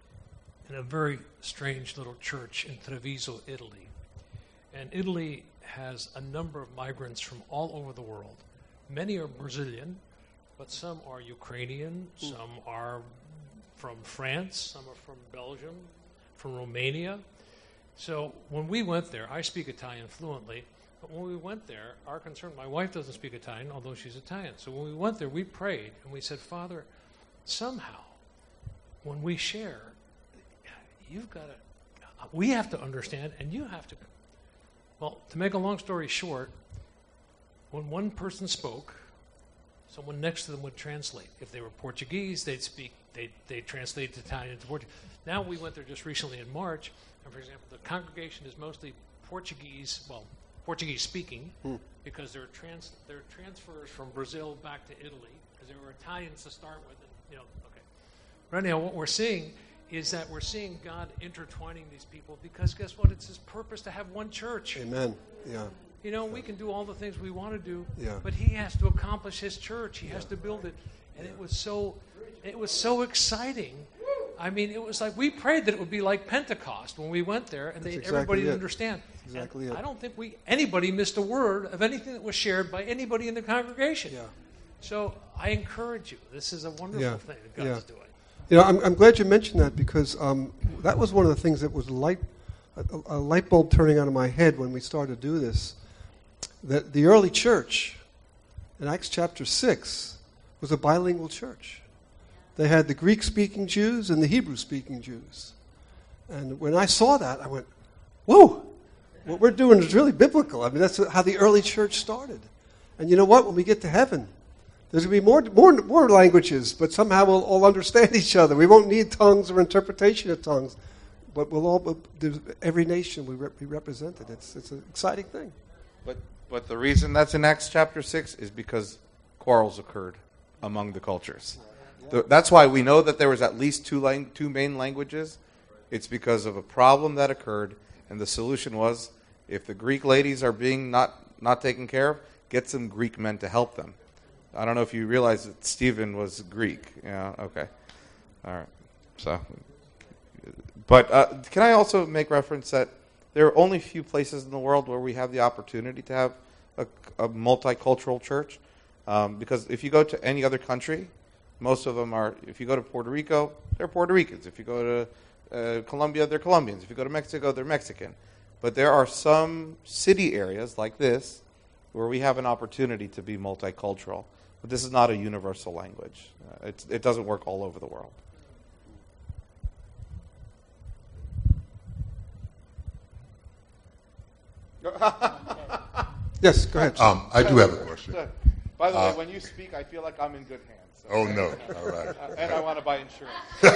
in a very strange little church in Treviso, Italy. And Italy has a number of migrants from all over the world. Many are Brazilian, but some are Ukrainian, mm. some are from France, some are from Belgium, from Romania. So when we went there, I speak Italian fluently, but when we went there, our concern, my wife doesn't speak Italian, although she's Italian. So when we went there, we prayed, and we said, Father, somehow, when we share, you've got to, we have to understand, and you have to. Well, to make a long story short, when one person spoke, someone next to them would translate. If they were Portuguese, they'd speak, they'd, they'd translate Italian to Portuguese. Now we went there just recently in March, and for example, the congregation is mostly Portuguese, well, Portuguese speaking, hmm. because there are, trans, there are transfers from Brazil back to Italy, because there were Italians to start with, and, you know, okay. Right now, what we're seeing is that we're seeing God intertwining these people, because guess what? It's His purpose to have one church. Amen. Yeah. You know, we can do all the things we want to do, yeah. but He has to accomplish His church. He yeah. has to build it, and yeah. it was so, it was so exciting. I mean, it was like we prayed that it would be like Pentecost when we went there, and they, exactly everybody didn't it. understand. Exactly and it. I don't think we anybody missed a word of anything that was shared by anybody in the congregation. Yeah. So I encourage you. This is a wonderful yeah. thing that God's yeah. doing. You know, I'm, I'm glad you mentioned that, because um, that was one of the things that was light, a, a light bulb turning on in my head when we started to do this. That the early church, in Acts chapter six, was a bilingual church. They had the Greek-speaking Jews and the Hebrew-speaking Jews. And when I saw that, I went, whoa, what we're doing is really biblical. I mean, that's how the early church started. And you know what? When we get to heaven, there's going to be more, more, more languages, but somehow we'll all understand each other. We won't need tongues or interpretation of tongues, but we'll all, every nation will be represented. It's, it's an exciting thing. But but the reason that's in Acts chapter six is because quarrels occurred among the cultures. The, that's why we know that there was at least two lang- two main languages. It's because of a problem that occurred, and the solution was, if the Greek ladies are being not, not taken care of, get some Greek men to help them. I don't know if you realize that Stephen was Greek. Yeah, okay. All right. So, but uh, can I also make reference that there are only a few places in the world where we have the opportunity to have a, a multicultural church. Um, because if you go to any other country, most of them are, if you go to Puerto Rico, they're Puerto Ricans. If you go to uh, Colombia, they're Colombians. If you go to Mexico, they're Mexican. But there are some city areas like this where we have an opportunity to be multicultural. But this is not a universal language. Uh, it's, it doesn't work all over the world. Yes, go ahead. Um, I do have a question. By the Uh, way, when you speak, I feel like I'm in good hands. Oh, no. All right. Uh, and I want to buy insurance.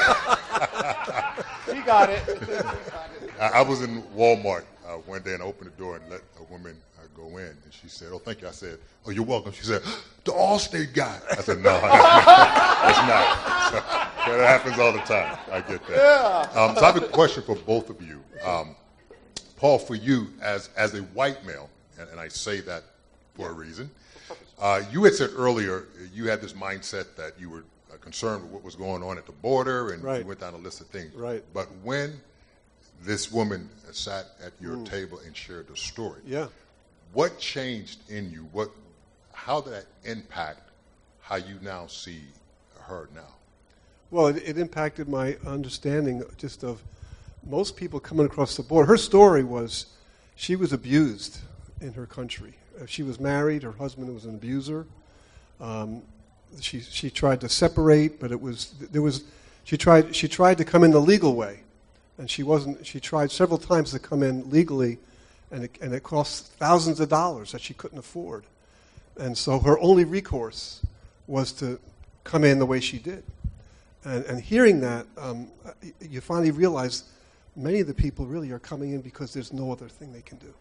He got it. He got it. I, I was in Walmart uh, one day and I opened the door and let a woman uh, go in. And she said, oh, thank you. I said, oh, you're welcome. She said, the Allstate guy. I said, no, that's not. So, yeah, that happens all the time. I get that. Yeah. Um, so I have a question for both of you. Um, Paul, for you, as, as a white male, and, and I say that for a reason, uh, you had said earlier you had this mindset that you were uh, concerned with what was going on at the border, and Right. you went down a list of things. Right. But when this woman sat at your Mm. table and shared the story, Yeah. what changed in you? What, how did that impact how you now see her now? Well, it, it impacted my understanding just of most people coming across the border. Her story was she was abused in her country. Uh, she was married. Her husband was an abuser. Um, she she tried to separate, but it was there was she tried she tried to come in the legal way, and she wasn't. She tried several times to come in legally, and it, and it cost thousands of dollars that she couldn't afford, and so her only recourse was to come in the way she did. And, and hearing that, um, you finally realize many of the people really are coming in because there's no other thing they can do.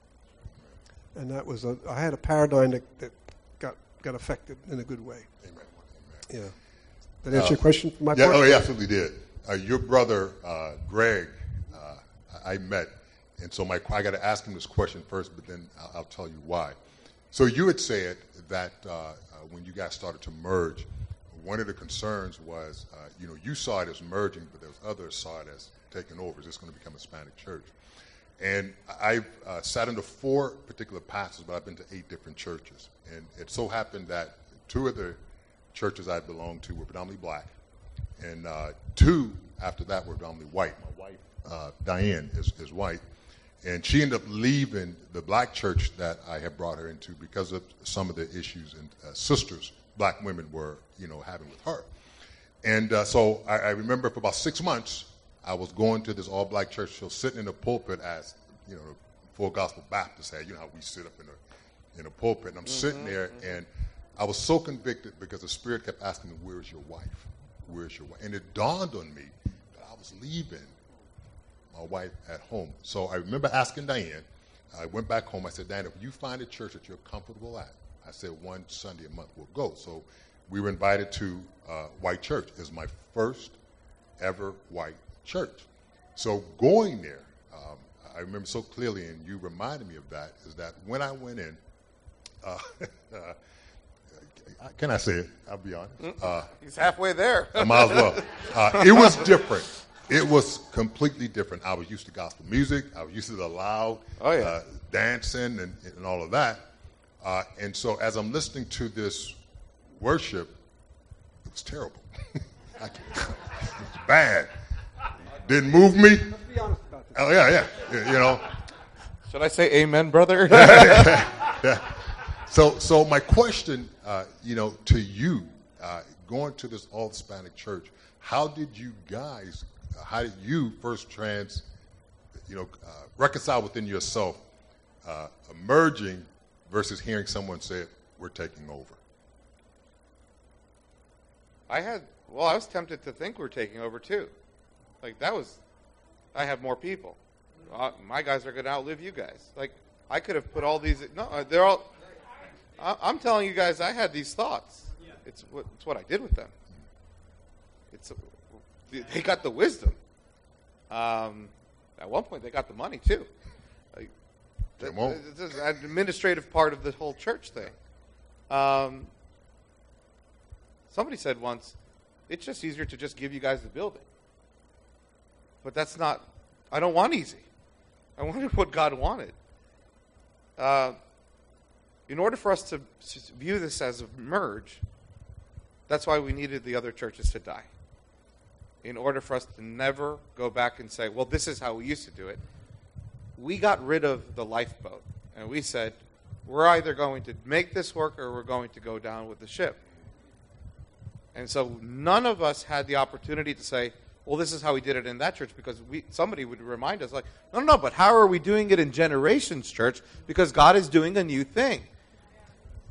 And that was a, I had a paradigm that, that got got affected in a good way. Amen. Yeah. Did that answer Uh, your question from my yeah, part? Oh, he absolutely did. Uh, your brother, uh, Greg, uh, I met, and so my I got to ask him this question first, but then I'll, I'll tell you why. So you had said that uh, uh, when you guys started to merge, one of the concerns was, uh, you know, you saw it as merging, but there's others saw it as taking over. Is this going to become a Hispanic church? And I've uh, sat under four particular pastors, but I've been to eight different churches. And it so happened that two of the churches I belonged to were predominantly black, and uh, two after that were predominantly white. My wife, uh, Diane, is, is white, and she ended up leaving the black church that I had brought her into because of some of the issues and uh, sisters, black women, were, you know, having with her. And uh, so I, I remember for about six months, I was going to this all-black church, so sitting in the pulpit as, you know, Full Gospel Baptist had, you know how we sit up in a, in a pulpit, and I'm mm-hmm, sitting there, mm-hmm. and I was so convicted because the Spirit kept asking me, where's your wife? Where's your wife? And it dawned on me that I was leaving my wife at home. So I remember asking Diane, I went back home, I said, Diane, if you find a church that you're comfortable at, I said one Sunday a month we'll go. So we were invited to uh, White Church. It was my first ever white church. So going there, um, I remember so clearly, and you reminded me of that, is that when I went in, uh, uh, can I say it? I'll be honest. Uh, He's halfway there. I might as well. Uh, it was different. It was completely different. I was used to gospel music. I was used to the loud oh, yeah. uh, dancing and, and all of that. Uh, and so as I'm listening to this worship, it was terrible. I, it was bad. Didn't move me. Let's be honest about this. Oh, yeah, yeah. You know. Should I say amen, brother? yeah. So, so my question, uh, you know, to you, uh, going to this all Hispanic church, how did you guys, uh, how did you first trans, you know, uh, reconcile within yourself uh, emerging versus hearing someone say, we're taking over? I had, well, I was tempted to think we're taking over too. Like that was, I have more people. Uh, my guys are going to outlive you guys. Like I could have put all these, no, they're all, I, I'm telling you guys, I had these thoughts. It's what, it's what I did with them. It's, they got the wisdom. Um, at one point, they got the money too. Like, they won't. This is an administrative part of the whole church thing. Um, somebody said once, it's just easier to just give you guys the building. But that's not, I don't want easy. I wanted what God wanted. Uh, in order for us to view this as a merge, that's why we needed the other churches to die. In order for us to never go back and say, well, this is how we used to do it. We got rid of the lifeboat. And we said, we're either going to make this work or we're going to go down with the ship. And so none of us had the opportunity to say, well, this is how we did it in that church, because we somebody would remind us, like, no, no, no, but how are we doing it in Generations Church? Because God is doing a new thing.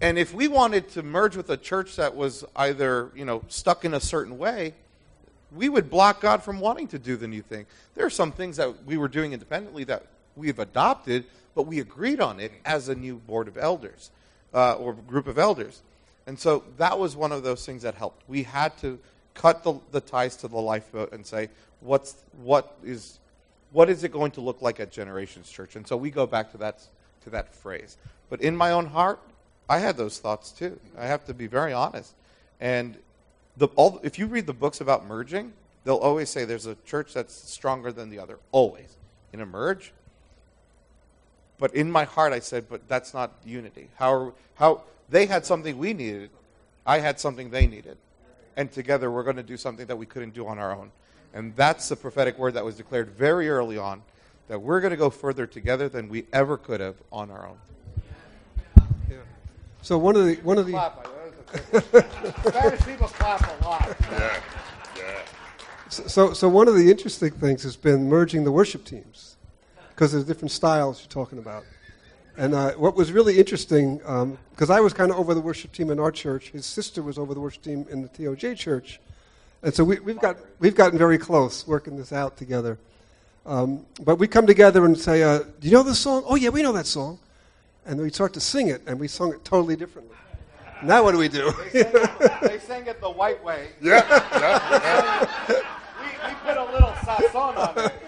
And if we wanted to merge with a church that was either, you know, stuck in a certain way, we would block God from wanting to do the new thing. There are some things that we were doing independently that we've adopted, but we agreed on it as a new board of elders uh, or group of elders. And so that was one of those things that helped. We had to cut the, the ties to the lifeboat and say, what's what is what is it going to look like at Generations Church? And so we go back to that to that phrase. But in my own heart, I had those thoughts too. I have to be very honest. And the, all, if you read the books about merging, they'll always say there's a church that's stronger than the other, always, in a merge. But in my heart, I said, but that's not unity. How, are, how they had something we needed, I had something they needed. And together we're going to do something that we couldn't do on our own. And that's the prophetic word that was declared very early on, that we're going to go further together than we ever could have on our own. Yeah. So one of the one of the Spanish people clap a lot. Yeah, yeah. So, so one of the interesting things has been merging the worship teams, because there's different styles you're talking about. And uh, what was really interesting, because um, I was kind of over the worship team in our church, his sister was over the worship team in the T O J church, and so we, we've got we've gotten very close working this out together. Um, but we come together and say, uh, "Do you know this song? Oh yeah, we know that song," and we start to sing it, and we sung it totally differently. Now what do we do? They sang it, they sang it the white way. Yeah, yeah, yeah. We, we put a little sazon on it.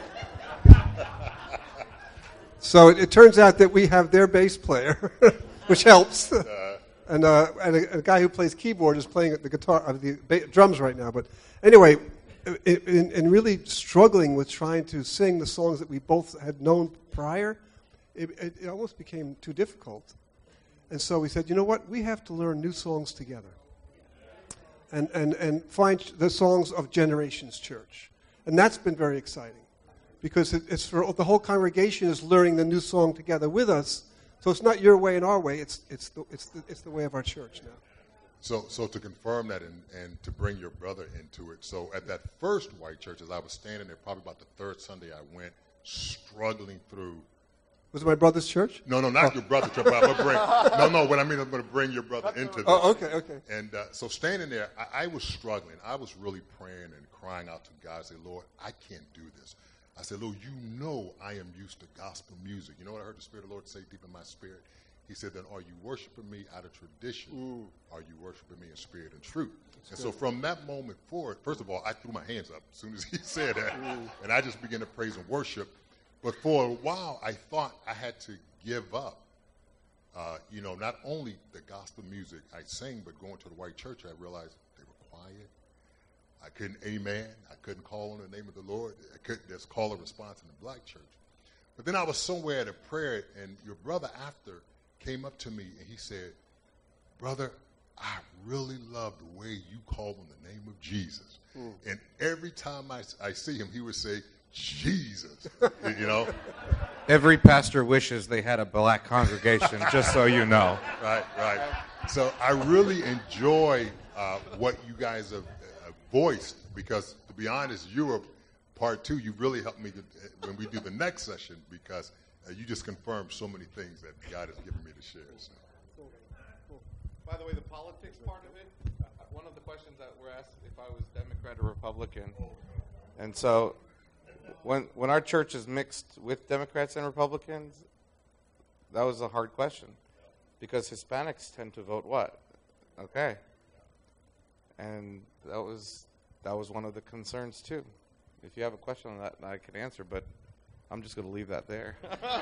So it, it turns out that we have their bass player, which helps, Uh, and, uh, and a, a guy who plays keyboard is playing the guitar, uh, the ba- drums right now. But anyway, in, in really struggling with trying to sing the songs that we both had known prior, it, it, it almost became too difficult. And so we said, you know what? We have to learn new songs together, and and and find the songs of Generations Church, and that's been very exciting. Because it, it's for the whole congregation is learning the new song together with us, so it's not your way and our way. It's it's the it's the, it's the way of our church now. So, so to confirm that and, and to bring your brother into it. So, at that first white church, as I was standing there, probably about the third Sunday, I went struggling through. Was it my brother's church? No, no, not oh. your brother's church. But I'm gonna bring. No, no. What I mean, I'm going to bring your brother into this. Oh, okay, okay. And uh, so, standing there, I, I was struggling. I was really praying and crying out to God. I said, Lord, I can't do this. I said, Lord, you know I am used to gospel music. You know what I heard the Spirit of the Lord say deep in my spirit? He said, then are you worshiping me out of tradition? Ooh. Are you worshiping me in spirit and truth? That's and good. So from that moment forward, first of all, I threw my hands up as soon as he said that. Ooh. And I just began to praise and worship. But for a while, I thought I had to give up, uh, you know, not only the gospel music I sang, but going to the white church, I realized they were quiet. I couldn't amen. I couldn't call on the name of the Lord. I couldn't just call a response in the black church. But then I was somewhere at a prayer, and your brother after came up to me, and he said, brother, I really love the way you call on the name of Jesus. Mm. And every time I, I see him, he would say, Jesus, you know. Every pastor wishes they had a black congregation, just so you know. Right, right. So I really enjoy uh, what you guys have uh, voiced, because to be honest, Europe part two, you really helped me to, uh, when we do the next session, because uh, you just confirmed so many things that God has given me to share. So. By the way, the politics part of it, uh, one of the questions that were asked if I was Democrat or Republican. And so when when our church is mixed with Democrats and Republicans, that was a hard question, because Hispanics tend to vote what? Okay. And that was that was one of the concerns too. If you have a question on that, I can answer, but I'm just going to leave that there.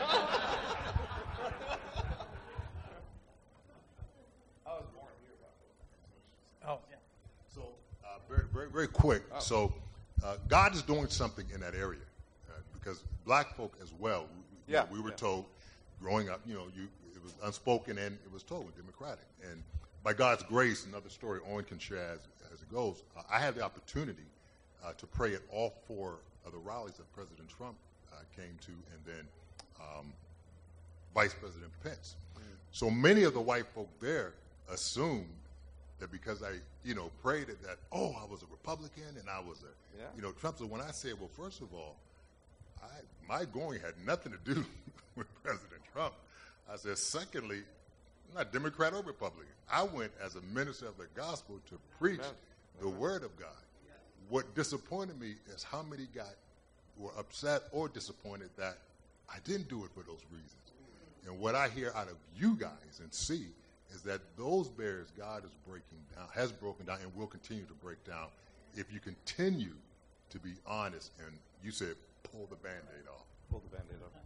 Oh, yeah. So, uh, very, very, very quick. Oh. So, uh, God is doing something in that area, uh, because black folk as well. We, yeah. We were yeah. told growing up, you know, you it was unspoken and it was told Democratic. And by God's grace, another story Owen can share as, as it goes. Uh, I had the opportunity uh, to pray at all four of the rallies that President Trump uh, came to, and then um, Vice President Pence. Mm. So many of the white folk there assumed that because I, you know, prayed it that, oh, I was a Republican and I was a, yeah. you know, Trump. So when I said, well, first of all, I, my going had nothing to do with President Trump. I said, secondly, not Democrat or Republican. I went as a minister of the gospel to preach the word of God. What disappointed me is how many got were upset or disappointed that I didn't do it for those reasons. And what I hear out of you guys and see is that those barriers God is breaking down, has broken down, and will continue to break down if you continue to be honest and, you said, pull the Band-Aid off. Pull the Band-Aid off.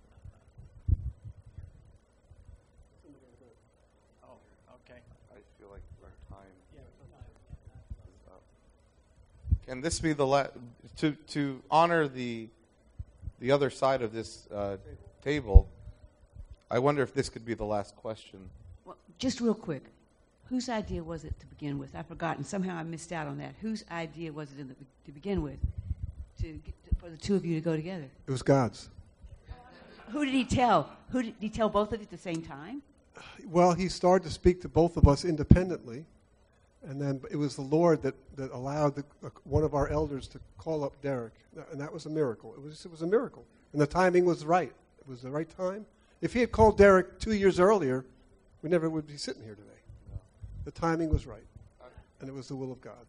Oh, okay. I feel like our time is up. Can this be the la- to to honor the the other side of this uh, table? I wonder if this could be the last question. Well, just real quick, whose idea was it to begin with? I've forgotten. Somehow I missed out on that. Whose idea was it in the, to begin with to, get to for the two of you to go together? It was God's. Who did he tell? Who did, did he tell both of you at the same time? Well, he started to speak to both of us independently, and then it was the Lord that, that allowed the, uh, one of our elders to call up Derek, and that was a miracle. It was it was a miracle, and the timing was right. It was the right time. If he had called Derek two years earlier, we never would be sitting here today. No. The timing was right, and it was the will of God.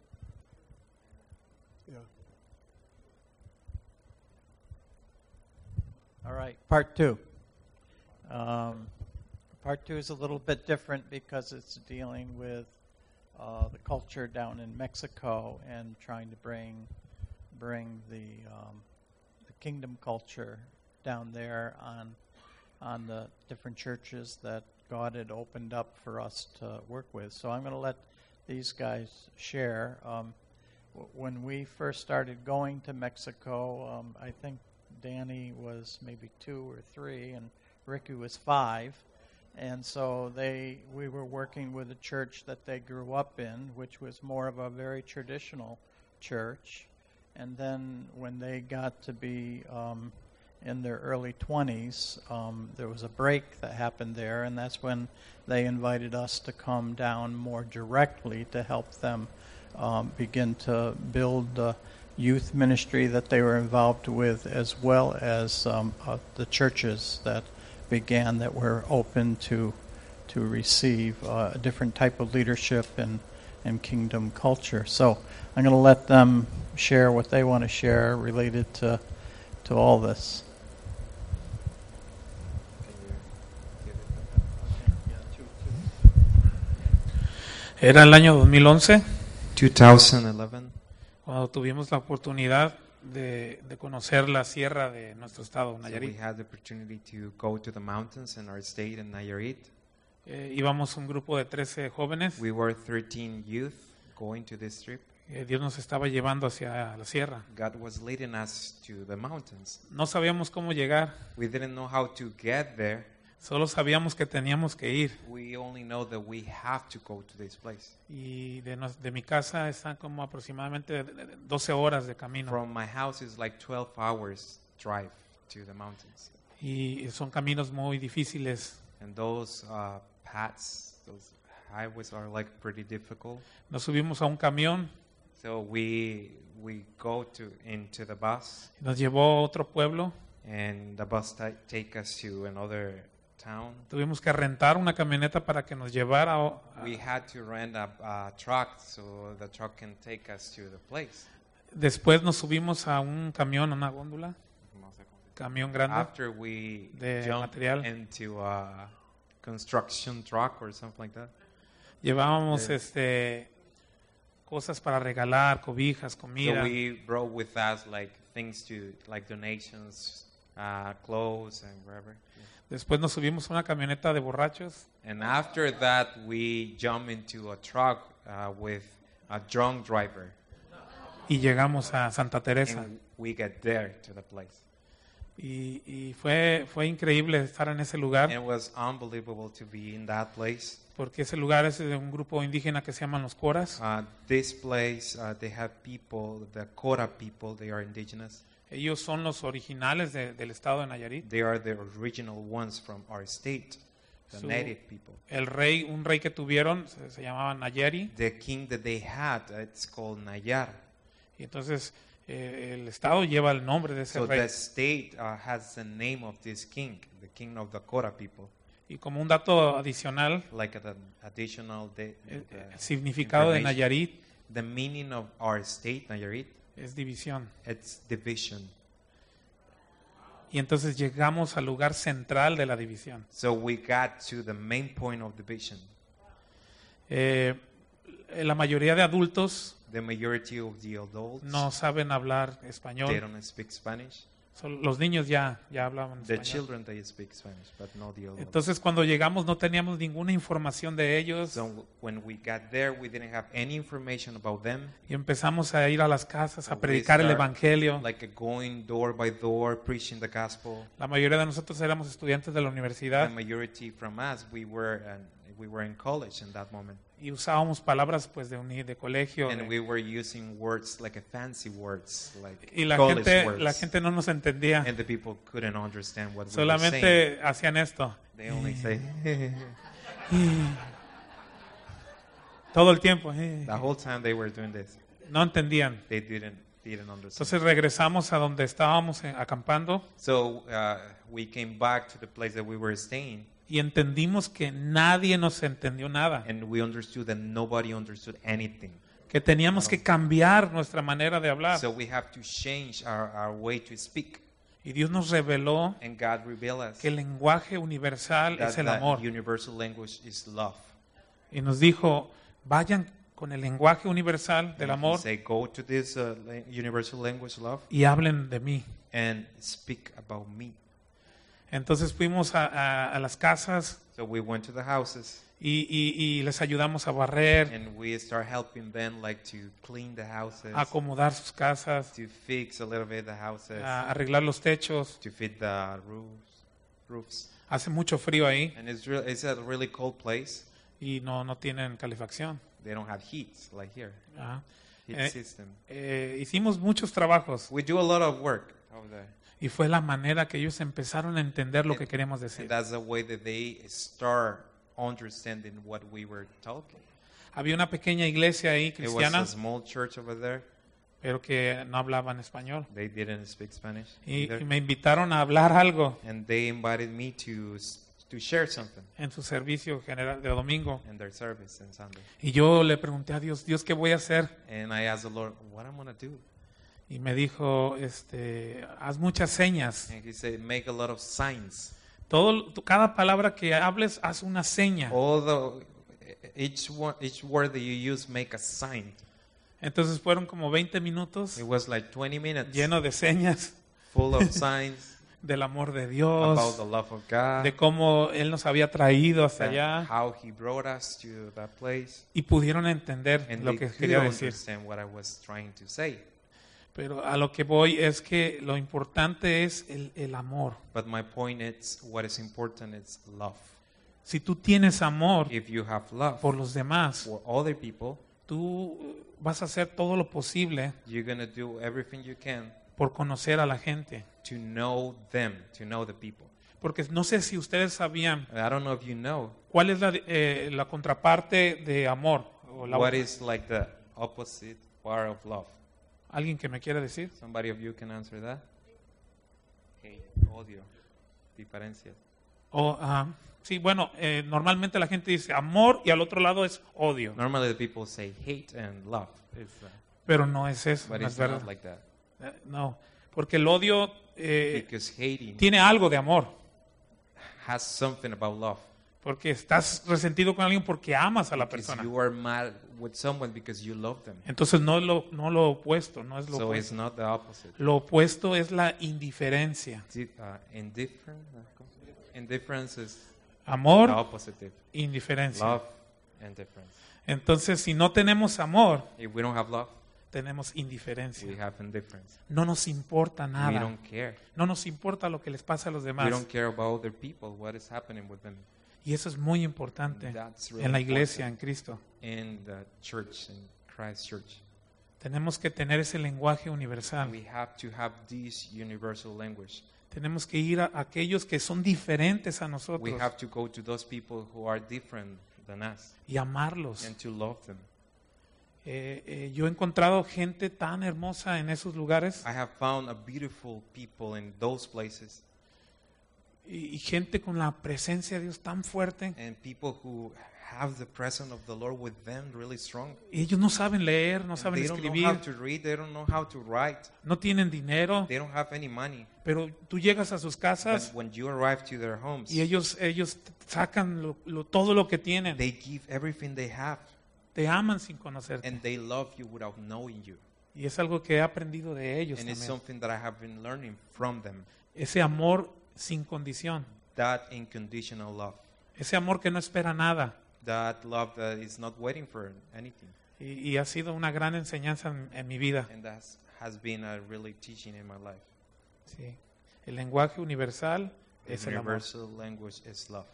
Yeah. All right, part two. Um, part two is a little bit different because it's dealing with uh, the culture down in Mexico and trying to bring bring the um, the kingdom culture down there on on the different churches that God had opened up for us to work with. So I'm going to let these guys share. Um, w- when we first started going to Mexico, um, I think Danny was maybe two or three, and Ricky was five. And so they, we were working with a church that they grew up in, which was more of a very traditional church. And then when they got to be um, in their early twenties, um, there was a break that happened there, and that's when they invited us to come down more directly to help them um, begin to build the youth ministry that they were involved with, as well as um, uh, the churches that began that were open to to receive uh, a different type of leadership and, and kingdom culture. So I'm going to let them share what they want to share related to to all this. Era el año dos mil once twenty eleven. cuando tuvimos la oportunidad de, de conocer la sierra de nuestro estado, So we Nayarit. had the opportunity to go to the mountains in our state in Nayarit. Eh, íbamos un grupo de trece jóvenes. We were thirteen youth going to this trip. Eh, Dios nos estaba llevando hacia la sierra. God was leading us to the mountains. No sabíamos cómo llegar, We didn't know how to get there. solo sabíamos que teníamos que ir. We only know that we have to go to this place. Y de, nos- de mi casa están como aproximadamente doce horas de camino. From my house is like twelve hours drive to the mountains. Y son caminos muy difíciles. And those uh, paths, those highways are like pretty difficult. Nos subimos a un camión, So we we go to into the bus, nos llevó a otro pueblo. and the bus ta- take us to another town. Tuvimos que rentar una camioneta para que nos llevara. o- a- We had to rent a, a truck so the truck can take us to the place. Después nos subimos a un camión, a una góndola, camión grande. After we de jumped material. into a construction truck or something like that, Llevábamos de- este cosas para regalar, cobijas, comida. so we brought with us like things to like donations, uh, clothes and whatever. Después nos subimos a una camioneta de borrachos. And after that, we jump into a truck uh, with a drunk driver, Y llegamos a Santa Teresa. and we get there to the place. Y, y fue, fue increíble estar en ese lugar, And it was unbelievable to be in that place. porque ese lugar es de un grupo indígena que se llaman los Coras. Uh, this place, uh, they have people, the Kora people, they are indigenous. Ellos son los originales de- del estado de Nayarit. They are the original ones from our state, the Su- native people. El rey, un rey que tuvieron, se, se llamaba Nayari. The king that they had, uh, it's called Nayar. Y entonces eh, el estado lleva el nombre de ese So rey. the state uh, has the name of this king, the king of the Kora people. Y como un dato adicional, like an additional de, el, uh, el significado de information, Nayarit the meaning of our state, Nayarit, es división. it's division. Y entonces llegamos al lugar central de la división. So we got to the main point of division. Eh, la mayoría de adultos The majority of the adults, no saben hablar they español. don't speak Spanish. Son- los niños ya, ya hablaban The español. children, they speak Spanish, but not the adults. Entonces cuando llegamos no teníamos ninguna información de ellos So when we got there, we didn't have any information about them. y empezamos a ir a las casas So a we predicar el start, evangelio. like going door by door, preaching the gospel. La mayoría de nosotros éramos estudiantes de la The universidad majority from us, we were uh, we were in college in that moment, y usábamos palabras pues de uni- de colegio. and de- we were using words like a fancy words, like y la college gente, words, la gente no nos entendía. and the people couldn't understand what we were saying. Solamente hacían esto. They only say Todo el tiempo. eh. the whole time they were doing this. No entendían. They didn't didn't understand. Entonces regresamos a donde estábamos eh, acampando So uh, we came back to the place that we were staying, y entendimos que nadie nos entendió nada. and we understood that nobody understood anything. Que teníamos que cambiar nuestra manera de hablar. So we have to change our, our way to speak. Y Dios nos reveló And God revealed us que el lenguaje universal that es el the amor. universal language is love. Y nos dijo, vayan con el lenguaje universal del And he amor said, go to this uh, la- universal language, love, y hablen de mí. and speak about me. Entonces fuimos a, a- a las casas So we went to the houses, y, y- y les ayudamos a barrer, and we start helping them like to clean the houses, a acomodar sus casas, to fix a little bit the houses, a arreglar los techos. to fit the roofs. roofs. Hace mucho frío ahí And it's, real, it's a really cold place. y no, no tienen calefacción. They don't have heat like here, Ajá. heat Eh, system. eh, hicimos muchos trabajos We do a lot of work over there. y fue la manera que ellos empezaron a entender lo que queríamos And decir. that's the way that they start understanding what we were talking. Había una pequeña iglesia ahí It was cristiana, a small church over there. pero que no hablaban español. They didn't speak Spanish Y, either. y me invitaron a hablar algo And they invited me to s- to share something en su servicio general de domingo. in their service on Sunday. Y yo le pregunté a Dios, Dios, ¿qué voy a hacer? And I asked the Lord, what I'm going to do? Y me dijo, este, haz muchas señas. And he said, make a lot of signs. Todo, tu- cada palabra que hables, haz una seña. All the, each, one, each word that you use, make a sign. Entonces fueron como veinte minutos It was like twenty minutes lleno de señas full of signs del amor de about Dios, the love of God, de cómo Él nos había traído hasta that allá how he brought us to that place. y pudieron entender And lo they que could quería decir. understand what I was trying to say. Pero a lo que voy es que lo importante es el, el amor. But my point is, what is important is love. Si tú tienes amor If you have love por los demás, for other people, tú vas a hacer todo lo posible you're going to do everything you can por conocer a la gente. to know them, to know the people. Porque no sé si ustedes sabían I don't know if you know cuál es la, eh, la contraparte de amor. O la what otra. is like the opposite part of love. ¿Alguien que me quiera decir? Somebody of you can answer that? Hate, odio, diferencia. O, ah, sí, bueno, eh, normalmente la gente dice amor y al otro lado es odio. Normally the people say hate and love. It's, uh, Pero no es eso, but no it's es verdad. not like that. Eh, No, porque el odio eh, Because hating tiene algo de amor. has something about love. Porque estás resentido con alguien porque amas a la Because persona. you are mad with someone because you love them. Entonces no es lo, no lo opuesto, no es lo So it's opuesto. not the opposite. Lo opuesto es la indiferencia. Di- uh, indifferent, indifference is the Amor, opposite. indiferencia. Love and difference. Entonces, si no tenemos amor, If we don't have love, tenemos indiferencia. we have indifference. No nos importa We nada. don't care. No nos importa lo que les pasa a los We demás. don't care about other people, what is happening with them Y eso es muy importante That's really en la iglesia, en Cristo. in the church, in Christ Church. Tenemos que tener ese lenguaje universal. We have to have this universal language. Tenemos que ir a aquellos que son diferentes a We nosotros have to go to those people who are different than us y amarlos. and to love them. Eh, eh, yo he encontrado gente tan hermosa en esos lugares I have found a beautiful people in those places, y, y gente con la presencia de Dios tan fuerte. And people who have the presence of the Lord with them really strong. Y ellos no saben leer, no And saben they don't know escribir, how to read, they don't know how to write, no tienen dinero, they don't have any money. pero tú llegas a sus But casas when you arrive to their homes, y ellos, ellos sacan lo- lo- todo lo que tienen. they give everything they have, Te aman sin conocerte. and they love you without knowing you. Y es algo que he aprendido de ellos And it's también. something that I have been learning from them. Ese amor sin condición. That unconditional love. Ese amor que no espera nada. That love that is not waiting for anything. Y, y ha sido una gran enseñanza en, en mi vida. And that has been a really teaching in my life. Sí. El lenguaje universal The es el amor. universal language is love.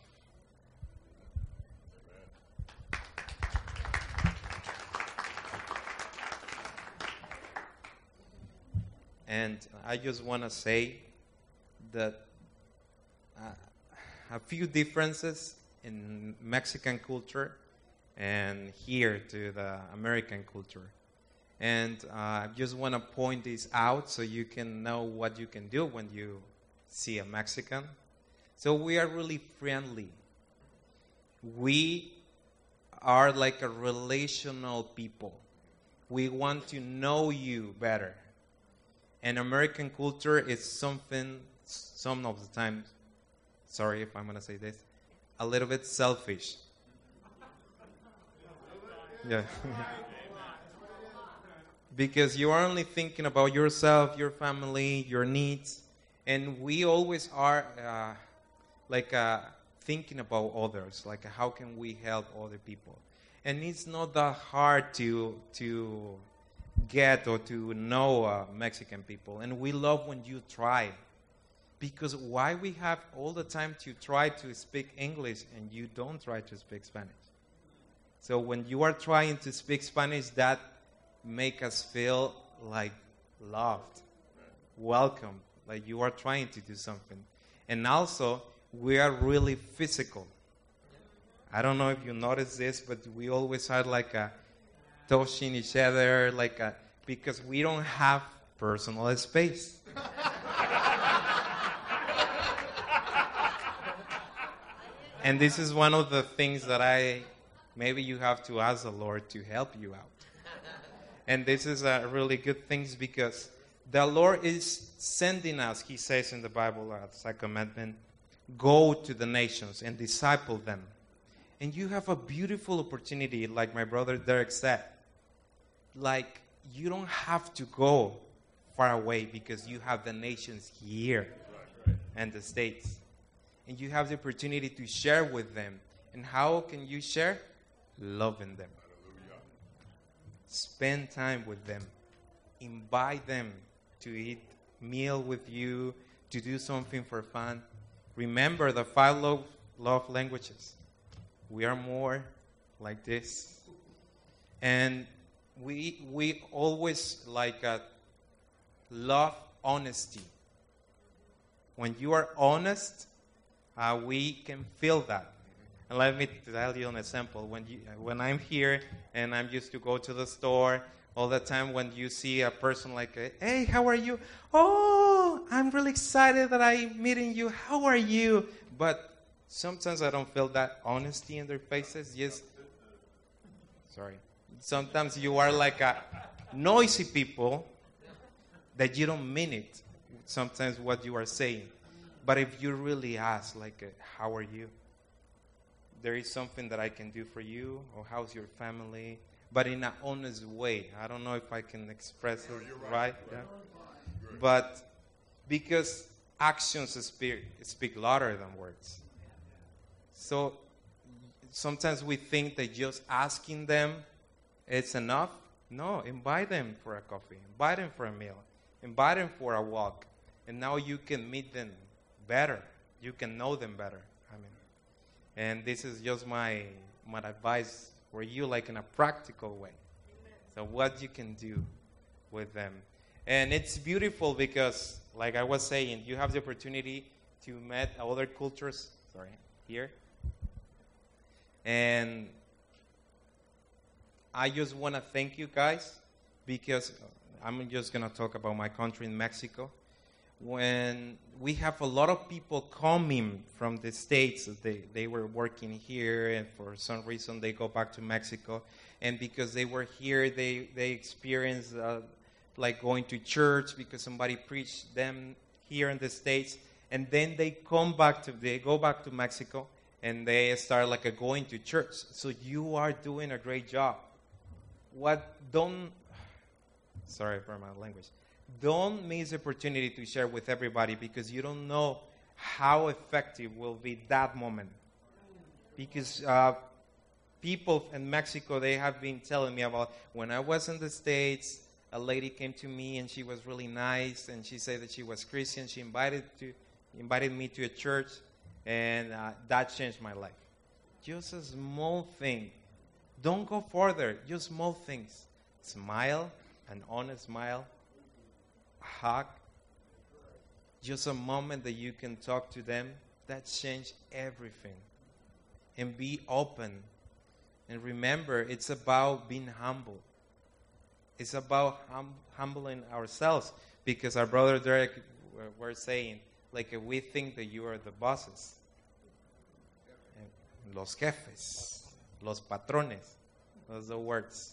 And I just want to say that uh, a few differences in Mexican culture and here to the American culture. And uh, I just want to point this out so you can know what you can do when you see a Mexican. So we are really friendly. We are like a relational people. We want to know you better. And American culture is something, some of the time, sorry if I'm going to say this, a little bit selfish. Yeah. Because you are only thinking about yourself, your family, your needs. And we always are uh, like uh, thinking about others, like how can we help other people. And it's not that hard to to get or to know uh, Mexican people. And we love when you try. Because why we have all the time to try to speak English and you don't try to speak Spanish? So when you are trying to speak Spanish, that make us feel like loved, welcome, like you are trying to do something. And also, we are really physical. I don't know if you notice this, but we always are like a touching each other, like a, because we don't have personal space. And this is one of the things that I, maybe you have to ask the Lord to help you out. And this is a really good thing because the Lord is sending us, he says in the Bible, as a commandment, go to the nations and disciple them. And you have a beautiful opportunity, like my brother Derek said. Like, you don't have to go far away because you have the nations here and the States. And you have the opportunity to share with them. And how can you share? Loving them. Spend time with them. Invite them to eat meal with you, to do something for fun. Remember the five love, love languages. We are more like this. And we we always like uh, love honesty. When you are honest, uh, we can feel that. And let me tell you an example. When you, when I'm here and I'm used to go to the store all the time, when you see a person like, hey, how are you? Oh, I'm really excited that I'm meeting you. How are you? But sometimes I don't feel that honesty in their faces. Yes. Sorry. Sometimes you are like a noisy people that you don't mean it. Sometimes what you are saying. But if you really ask, like, uh, how are you? There is something that I can do for you, or how's your family? But in an honest way. I don't know if I can express No, it you're right. right. Yeah. Good. But because actions speak, speak louder than words. So sometimes we think that just asking them it's enough. No, invite them for a coffee. Invite them for a meal. Invite them for a walk. And now you can meet them better. You can know them better. I mean, and this is just my my advice for you, like in a practical way. So what you can do with them. And it's beautiful because, like I was saying, you have the opportunity to meet other cultures, sorry, here. And I just want to thank you guys because I'm just going to talk about my country in Mexico. when we have a lot of people coming from the States, they, they were working here, and for some reason they go back to Mexico. And because they were here, they, they experienced uh, like going to church because somebody preached them here in the States. And then they come back to, they go back to Mexico, and they start like a going to church. So you are doing a great job. What don't, sorry for my language, don't miss the opportunity to share with everybody, because you don't know how effective will be that moment. Because uh, people in Mexico, they have been telling me about when I was in the States, a lady came to me and she was really nice, and she said that she was Christian. She invited to invited me to a church, and uh, that changed my life. Just a small thing. Don't go further. Just small things. Smile, an honest smile, a hug, just a moment that you can talk to them. That changed everything. And be open. And remember, it's about being humble. It's about hum- humbling ourselves, because our brother Derek were, were saying, like, uh, we think that you are the bosses. And los jefes, los patrones, those are the words.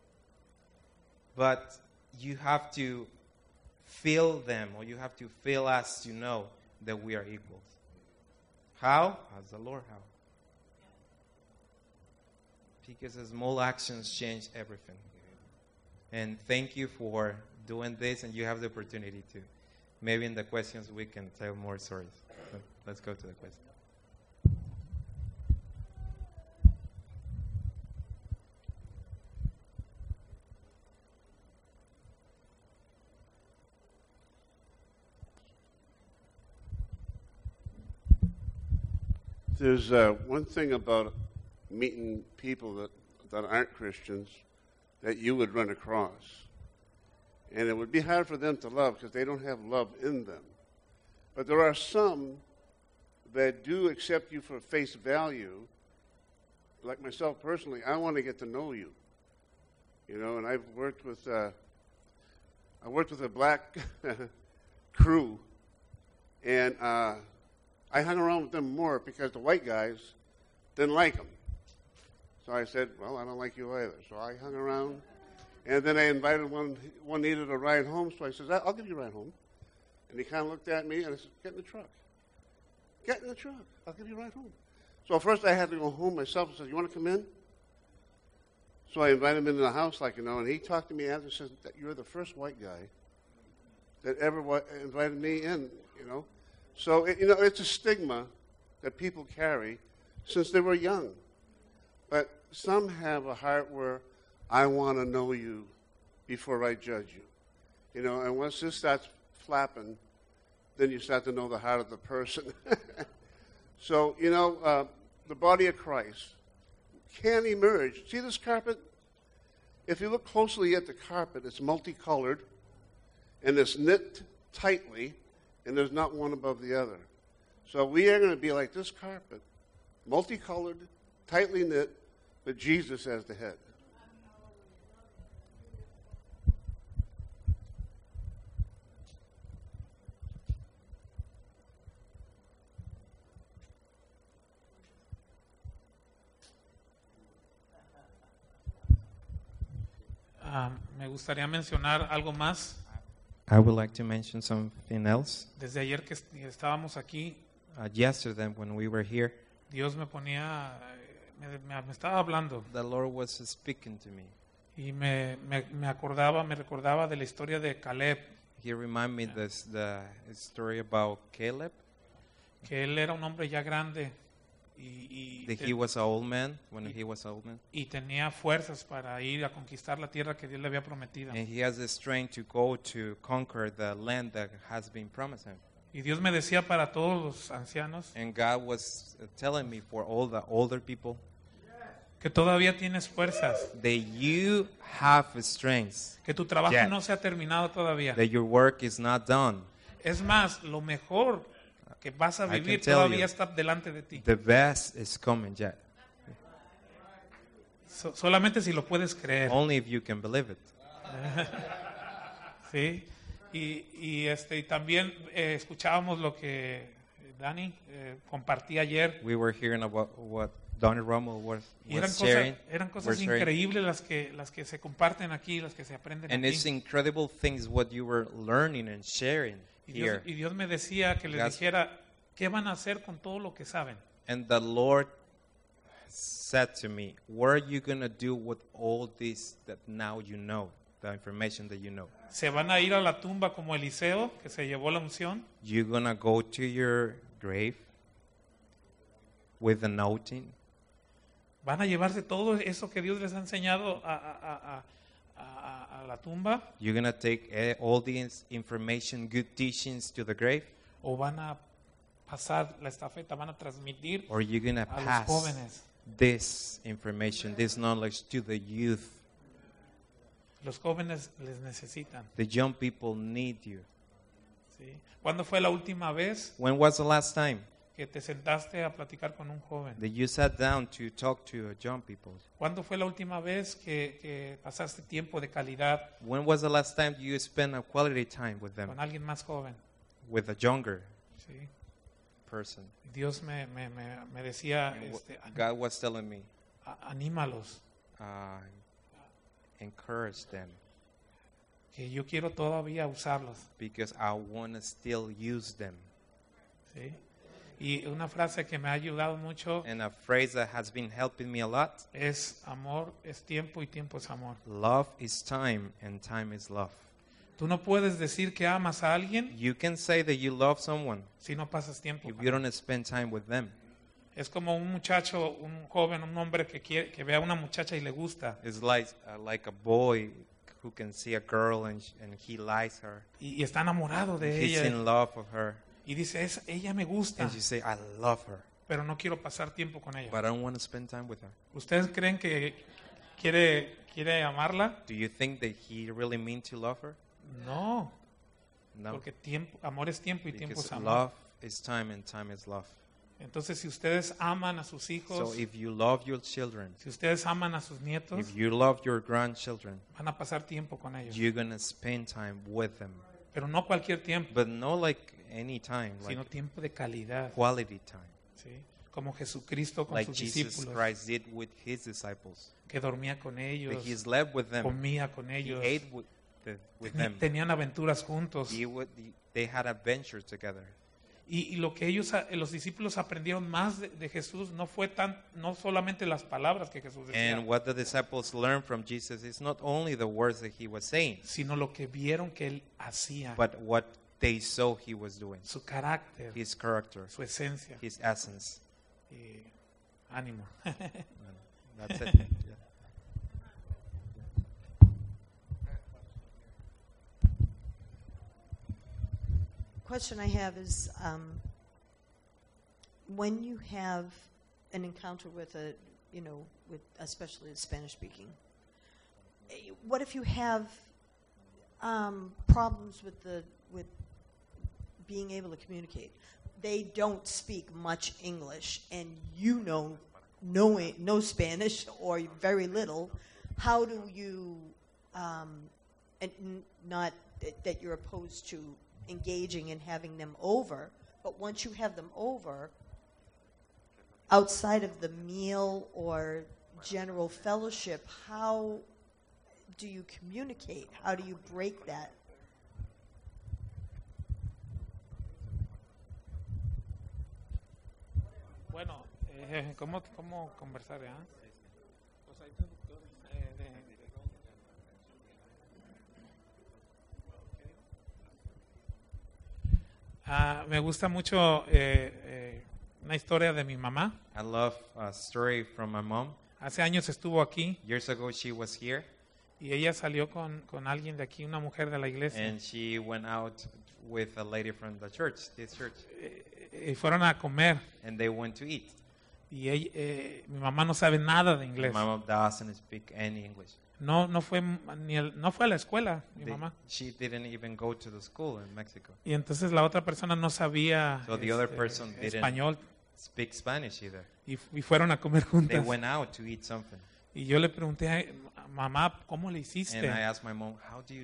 But you have to feel them, or you have to feel us to know that we are equals. How? As the Lord how. Because the small actions change everything. And thank you for doing this, and you have the opportunity to. Maybe in the questions we can tell more stories. So let's go to the question. There's uh, one thing about meeting people that, that aren't Christians that you would run across. And it would be hard for them to love because they don't have love in them. But there are some that do accept you for face value. Like myself personally, I want to get to know you. You know, and I've worked with, uh, I worked with a black crew, and uh, I hung around with them more because the white guys didn't like them. So I said, well, I don't like you either. So I hung around. And then I invited one, one needed a ride home, so I said, I'll give you a ride home. And he kind of looked at me, and I said, get in the truck. Get in the truck. I'll give you a ride home. So first I had to go home myself and said, you want to come in? So I invited him into the house, like, you know, and he talked to me after and said, that you're the first white guy that ever wa- invited me in, you know. So, it, you know, it's a stigma that people carry since they were young. But some have a heart where I want to know you before I judge you. You know, and once this starts flapping, then you start to know the heart of the person. So, you know, uh, the body of Christ can emerge. See this carpet? If you look closely at the carpet, it's multicolored, and it's knit tightly, and there's not one above the other. So we are going to be like this carpet, multicolored, tightly knit, but Jesus as the head. Ah, me gustaría mencionar algo más. I would like to mention something else. Desde ayer que est- estábamos aquí, Uh, yesterday, when we were here, Dios me ponía, me, me- me estaba hablando the Lord was speaking to me. y me, me, me acordaba, me recordaba de la historia de Caleb, He reminded me this the story about Caleb, que él era un hombre ya grande y, y, that te- he was an old man when he was an old man, y tenía fuerzas para ir a conquistar la tierra que Dios le había prometido. and he has the strength to go to conquer the land that has been promised him. Y Dios me decía para todos los ancianos And God was uh, telling me for all the older people que todavía tienes fuerzas, that you have strength, que tu trabajo Yes. no se ha terminado todavía. that your work is not done. Es más, lo mejor que vas a I can vivir tell todavía you. está delante de ti. The best is coming yet. So- solamente si lo puedes creer. Only if you can believe it. ¿Sí? Y, y, este, y también eh, escuchábamos lo que Dani eh, compartía ayer. We were hearing about what Donnie Rommel was, Y eran was cosas, sharing. eran cosas was sharing. increíbles las que, las que se comparten aquí, las que se aprenden And it's aquí. incredible things what you were learning and sharing Y Dios, here. y Dios me decía que les That's- dijera qué van a hacer con todo lo que saben. And the Lord said to me, what are you going to do with all this that now you know, the information that you know? Se van a ir a la tumba como Eliseo, que se llevó la unción. You're going to go to your grave with a noting. Van a llevarse todo eso que Dios les ha enseñado a, a- a- a- a- a la tumba. You're going to take eh, all the ins- information, good teachings to the grave. O van a pasar la estafeta, van a transmitir Or you're going to a los pass jóvenes. this information, this knowledge to the youth. Los jóvenes les necesitan. The young people need you. ¿Sí? ¿Cuándo fue la última vez When was the last time que te sentaste a platicar con un joven? that you sat down to talk to young people? ¿Cuándo fue la última vez que, que pasaste tiempo de calidad When was the last time you spent a quality time with them, con alguien más joven? with a younger ¿Sí? person? Dios me, me, me, me decía, And what este, God was telling me, a- anímalos, uh, encourage them que yo quiero todavía usarlos. because I want to still use them. ¿Sí? Y una frase que me ha ayudado mucho And a phrase that has been helping me a lot, es amor es tiempo y tiempo es amor. love is time and time is love. Tú no puedes decir que amas a alguien You can say that you love someone si no pasas tiempo if con you él. don't spend time with them. Es como un muchacho, un joven, un hombre que quiere, que ve a una muchacha y le gusta It's like uh, like a boy who can see a girl and, sh- and he likes her. y, y está enamorado de He's ella in love of her. y dice, es, ella me gusta, And you say, I love her, pero no quiero pasar tiempo con ella. but I don't want to spend time with her. ¿Ustedes creen que quiere, quiere amarla? Do you think that he really means to love her? No, No. porque tiempo, amor es tiempo y tiempo Because es amor. love is time and time is love. Entonces, si ustedes aman a sus hijos, So if you love your children, si ustedes aman a sus nietos, if you love your grandchildren, van a pasar tiempo con ellos. you're going to spend time with them. Pero no cualquier tiempo, But no like any time, sino like tiempo de calidad. quality time. ¿Sí? Como Jesucristo con Like sus Jesus discípulos, Christ did with his disciples. que dormía con ellos, That he slept with them. comía con He ellos, ate with, the, with teni- them. tenían aventuras juntos. He would, they had adventures together. Y, y lo que ellos, a- los discípulos aprendieron más de, de Jesús no fue tan, no solamente las palabras que Jesús decía, And what the disciples learned from Jesus is not only the words that he was saying, sino lo que vieron que él hacía, but what they saw he was doing. su carácter, His character, su esencia. his essence. Y ánimo. That's it. Yeah. Question I have is, um, when you have an encounter with a, you know, with especially a Spanish speaking, eh, what if you have um, problems with the with being able to communicate? They don't speak much English, and you know no no Spanish or very little. How do you, um, and n- not that, that you're opposed to engaging and having them over, but once you have them over, outside of the meal or general fellowship, how do you communicate? How do you break that? Bueno, eh, ¿cómo, ¿cómo conversar? eh? Pues hay traductores, eh, de- Ah, me gusta mucho eh, eh, una historia de mi mamá. I love a story from my mom. Hace años estuvo aquí Years ago, she was here, y ella salió con, con alguien de aquí, una mujer de la iglesia. and she went out with a lady from the church, this church, Eh, y fueron a comer. and they went to eat. Y ella, eh, mi mamá no sabe nada de My inglés. mom doesn't speak any English. No, no fue ni el- no fue a la escuela, mi They- mamá. she didn't even go to the school in Mexico. Y entonces la otra persona no sabía So the other este, person didn't español speak Spanish either. y, y fueron a comer They juntas. went out to eat something. Y yo le pregunté, a mamá, ¿cómo le hiciste? And I asked my mom, how do you do?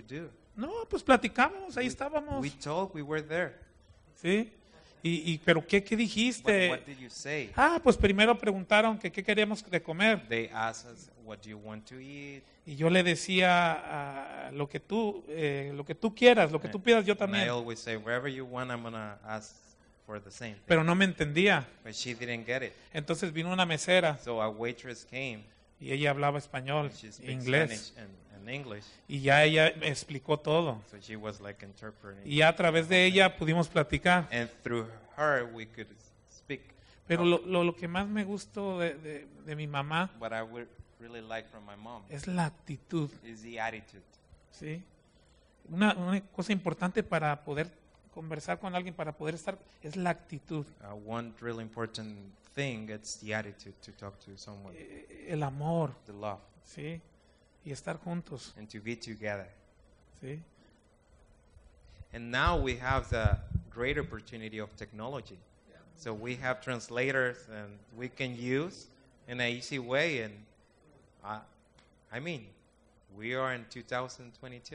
No, pues platicamos, ahí estábamos. We talked, we were there. ¿Sí? Y, y pero ¿qué, qué dijiste? What, what did you say? Ah, pues primero preguntaron que qué queríamos de comer. They asked us, what do you want to eat? Y yo le decía ah, lo que tú eh, lo que tú quieras, lo que tú pidas yo And también. I always say, wherever you want, I'm going to ask for the same thing. Pero no me entendía. But she didn't get it. Entonces vino una mesera So a waitress came. y ella hablaba español, And she speaks inglés. Spanish and, and English. Y ya ella me explicó todo. So she was like interpreting. Y ya a través de ella pudimos platicar. And through her, we could speak. Pero lo, lo, lo que más me gustó de, de, de mi mamá What I would really like from my mom es la actitud. is the attitude. ¿Sí? Una, una cosa importante para poder conversar con alguien, para poder estar, es la actitud. Uh, one really important thing is the attitude to talk to someone. Eh, El amor. The love. ¿Sí? Y estar juntos. And to be together. ¿Sí? And now we have the great opportunity of technology. So we have translators and we can use in an easy way. And uh, I mean, we are in two thousand twenty-two.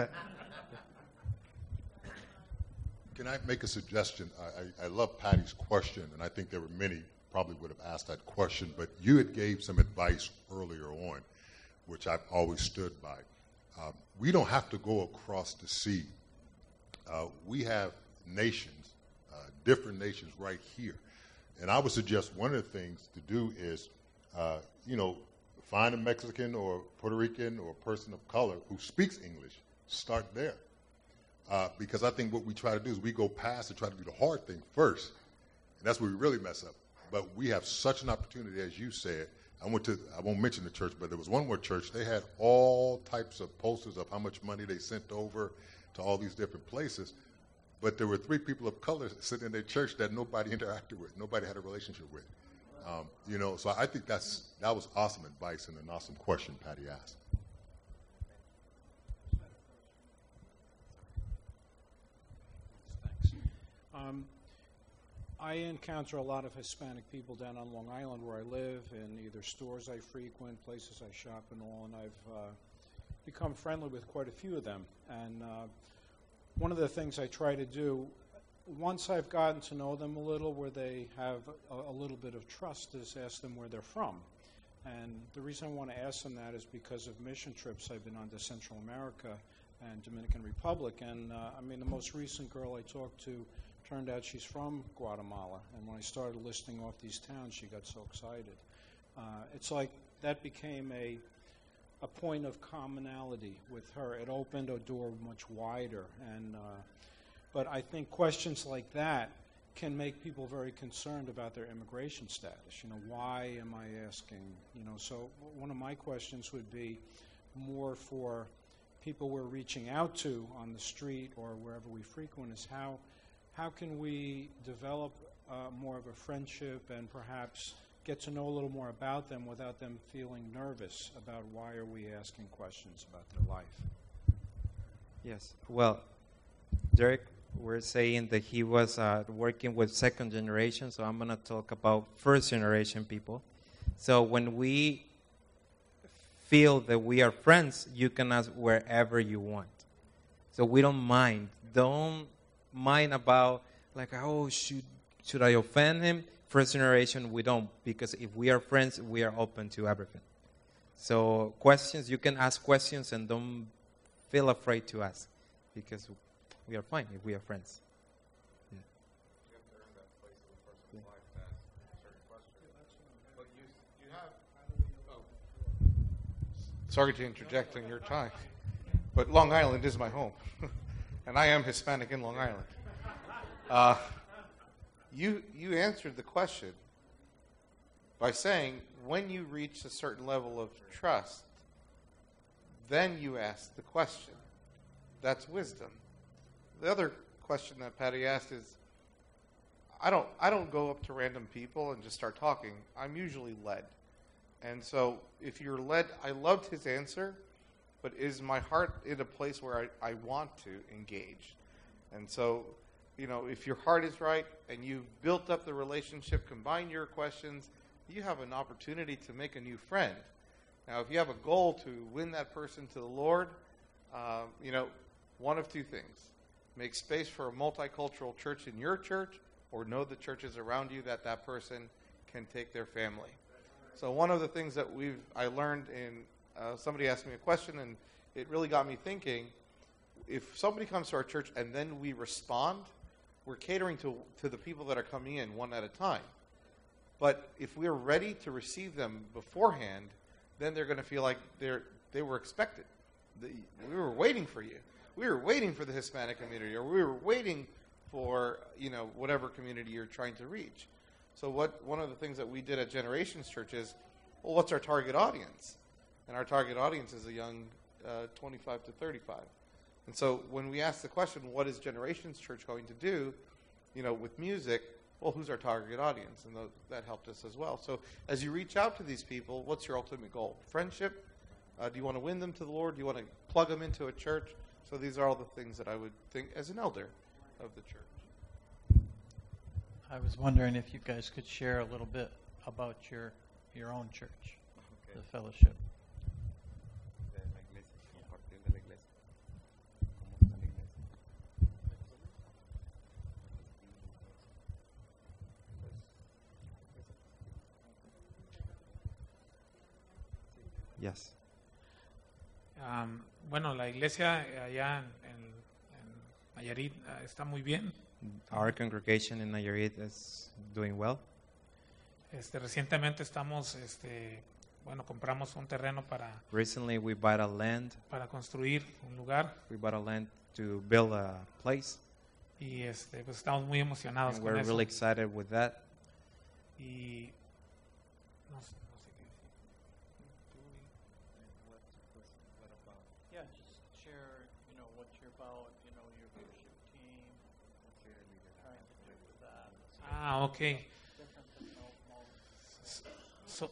Can I make a suggestion? I, I, I love Patty's question, and I think there were many probably would have asked that question, but you had gave some advice earlier on, which I've always stood by. Um, we don't have to go across the sea. Uh, we have nations, uh, different nations right here. And I would suggest one of the things to do is, uh, you know, find a Mexican or Puerto Rican or person of color who speaks English. Start there. Uh, because I think what we try to do is we go past and try to do the hard thing first. And that's where we really mess up. But we have such an opportunity, as you said. I went to, I won't mention the church, but there was one more church. They had all types of posters of how much money they sent over to all these different places. But there were three people of color sitting in their church that nobody interacted with, nobody had a relationship with. Um, you know, so I think that's that was awesome advice and an awesome question Patty asked. Thanks. Um, I encounter a lot of Hispanic people down on Long Island where I live, in either stores I frequent, places I shop and all, and I've uh, become friendly with quite a few of them. And uh, one of the things I try to do, once I've gotten to know them a little, where they have a, a little bit of trust, is ask them where they're from. And the reason I want to ask them that is because of mission trips I've been on to Central America and Dominican Republic. And uh, I mean, the most recent girl I talked to, turned out she's from Guatemala. And when I started listing off these towns, she got so excited. Uh, it's like that became a a point of commonality with her. It opened a door much wider. And uh, but I think questions like that can make people very concerned about their immigration status. You know, why am I asking? You know, so one of my questions would be more for people we're reaching out to on the street or wherever we frequent, is how how can we develop uh, more of a friendship and perhaps get to know a little more about them without them feeling nervous about why are we asking questions about their life. Yes. Well, Derek, we're saying that he was uh, working with second generation, so I'm going to talk about first generation people. So when we feel that we are friends, you can ask wherever you want. So we don't mind. Don't mind about like, oh, should should I offend him? First generation, we don't, because if we are friends, we are open to everything. So questions, you can ask questions and don't feel afraid to ask, because we are fine if we are friends. Yeah. Sorry to interject on your time, but Long Island is my home, and I am Hispanic in Long Island. Uh, you you answered the question by saying when you reach a certain level of trust, then you ask the question. That's wisdom. The other question that Patty asked is, I don't I don't go up to random people and just start talking. I'm usually led. And so if you're led, I loved his answer, but is my heart in a place where I, I want to engage? And so, you know, if your heart is right and you've built up the relationship, combine your questions, you have an opportunity to make a new friend. Now, if you have a goal to win that person to the Lord, uh, you know, one of two things. Make space for a multicultural church in your church, or know the churches around you that that person can take their family. So one of the things that we've I learned in, uh, somebody asked me a question, and it really got me thinking, if somebody comes to our church and then we respond, we're catering to, to the people that are coming in one at a time. But if we're ready to receive them beforehand, then they're going to feel like they're they were expected. The, we were waiting for you. We were waiting for the Hispanic community, or we were waiting for, you know, whatever community you're trying to reach. So what one of the things that we did at Generations Church is, well, what's our target audience? And our target audience is a young uh, twenty-five to thirty-five. And so when we ask the question, what is Generations Church going to do, you know, with music, well, who's our target audience? And th- that helped us as well. So as you reach out to these people, what's your ultimate goal? Friendship? Uh, do you want to win them to the Lord? Do you want to plug them into a church? So these are all the things that I would think as an elder of the church. I was wondering if you guys could share a little bit about your your own church, okay. The fellowship. Yes. Um, bueno, la iglesia allá en, en, en Nayarit uh, está muy bien. Our congregation in Nayarit is doing well. Este, recientemente estamos, este, bueno, compramos un terreno para Recently we bought a land. para construir un lugar. We bought a land to build a place. Y este, pues estamos muy emocionados And con we're eso. really excited with that. Y no sé, no sé qué decir. Yeah, just share, you know, what you're about, you know, your worship team, trying to do that. Ah, okay. So,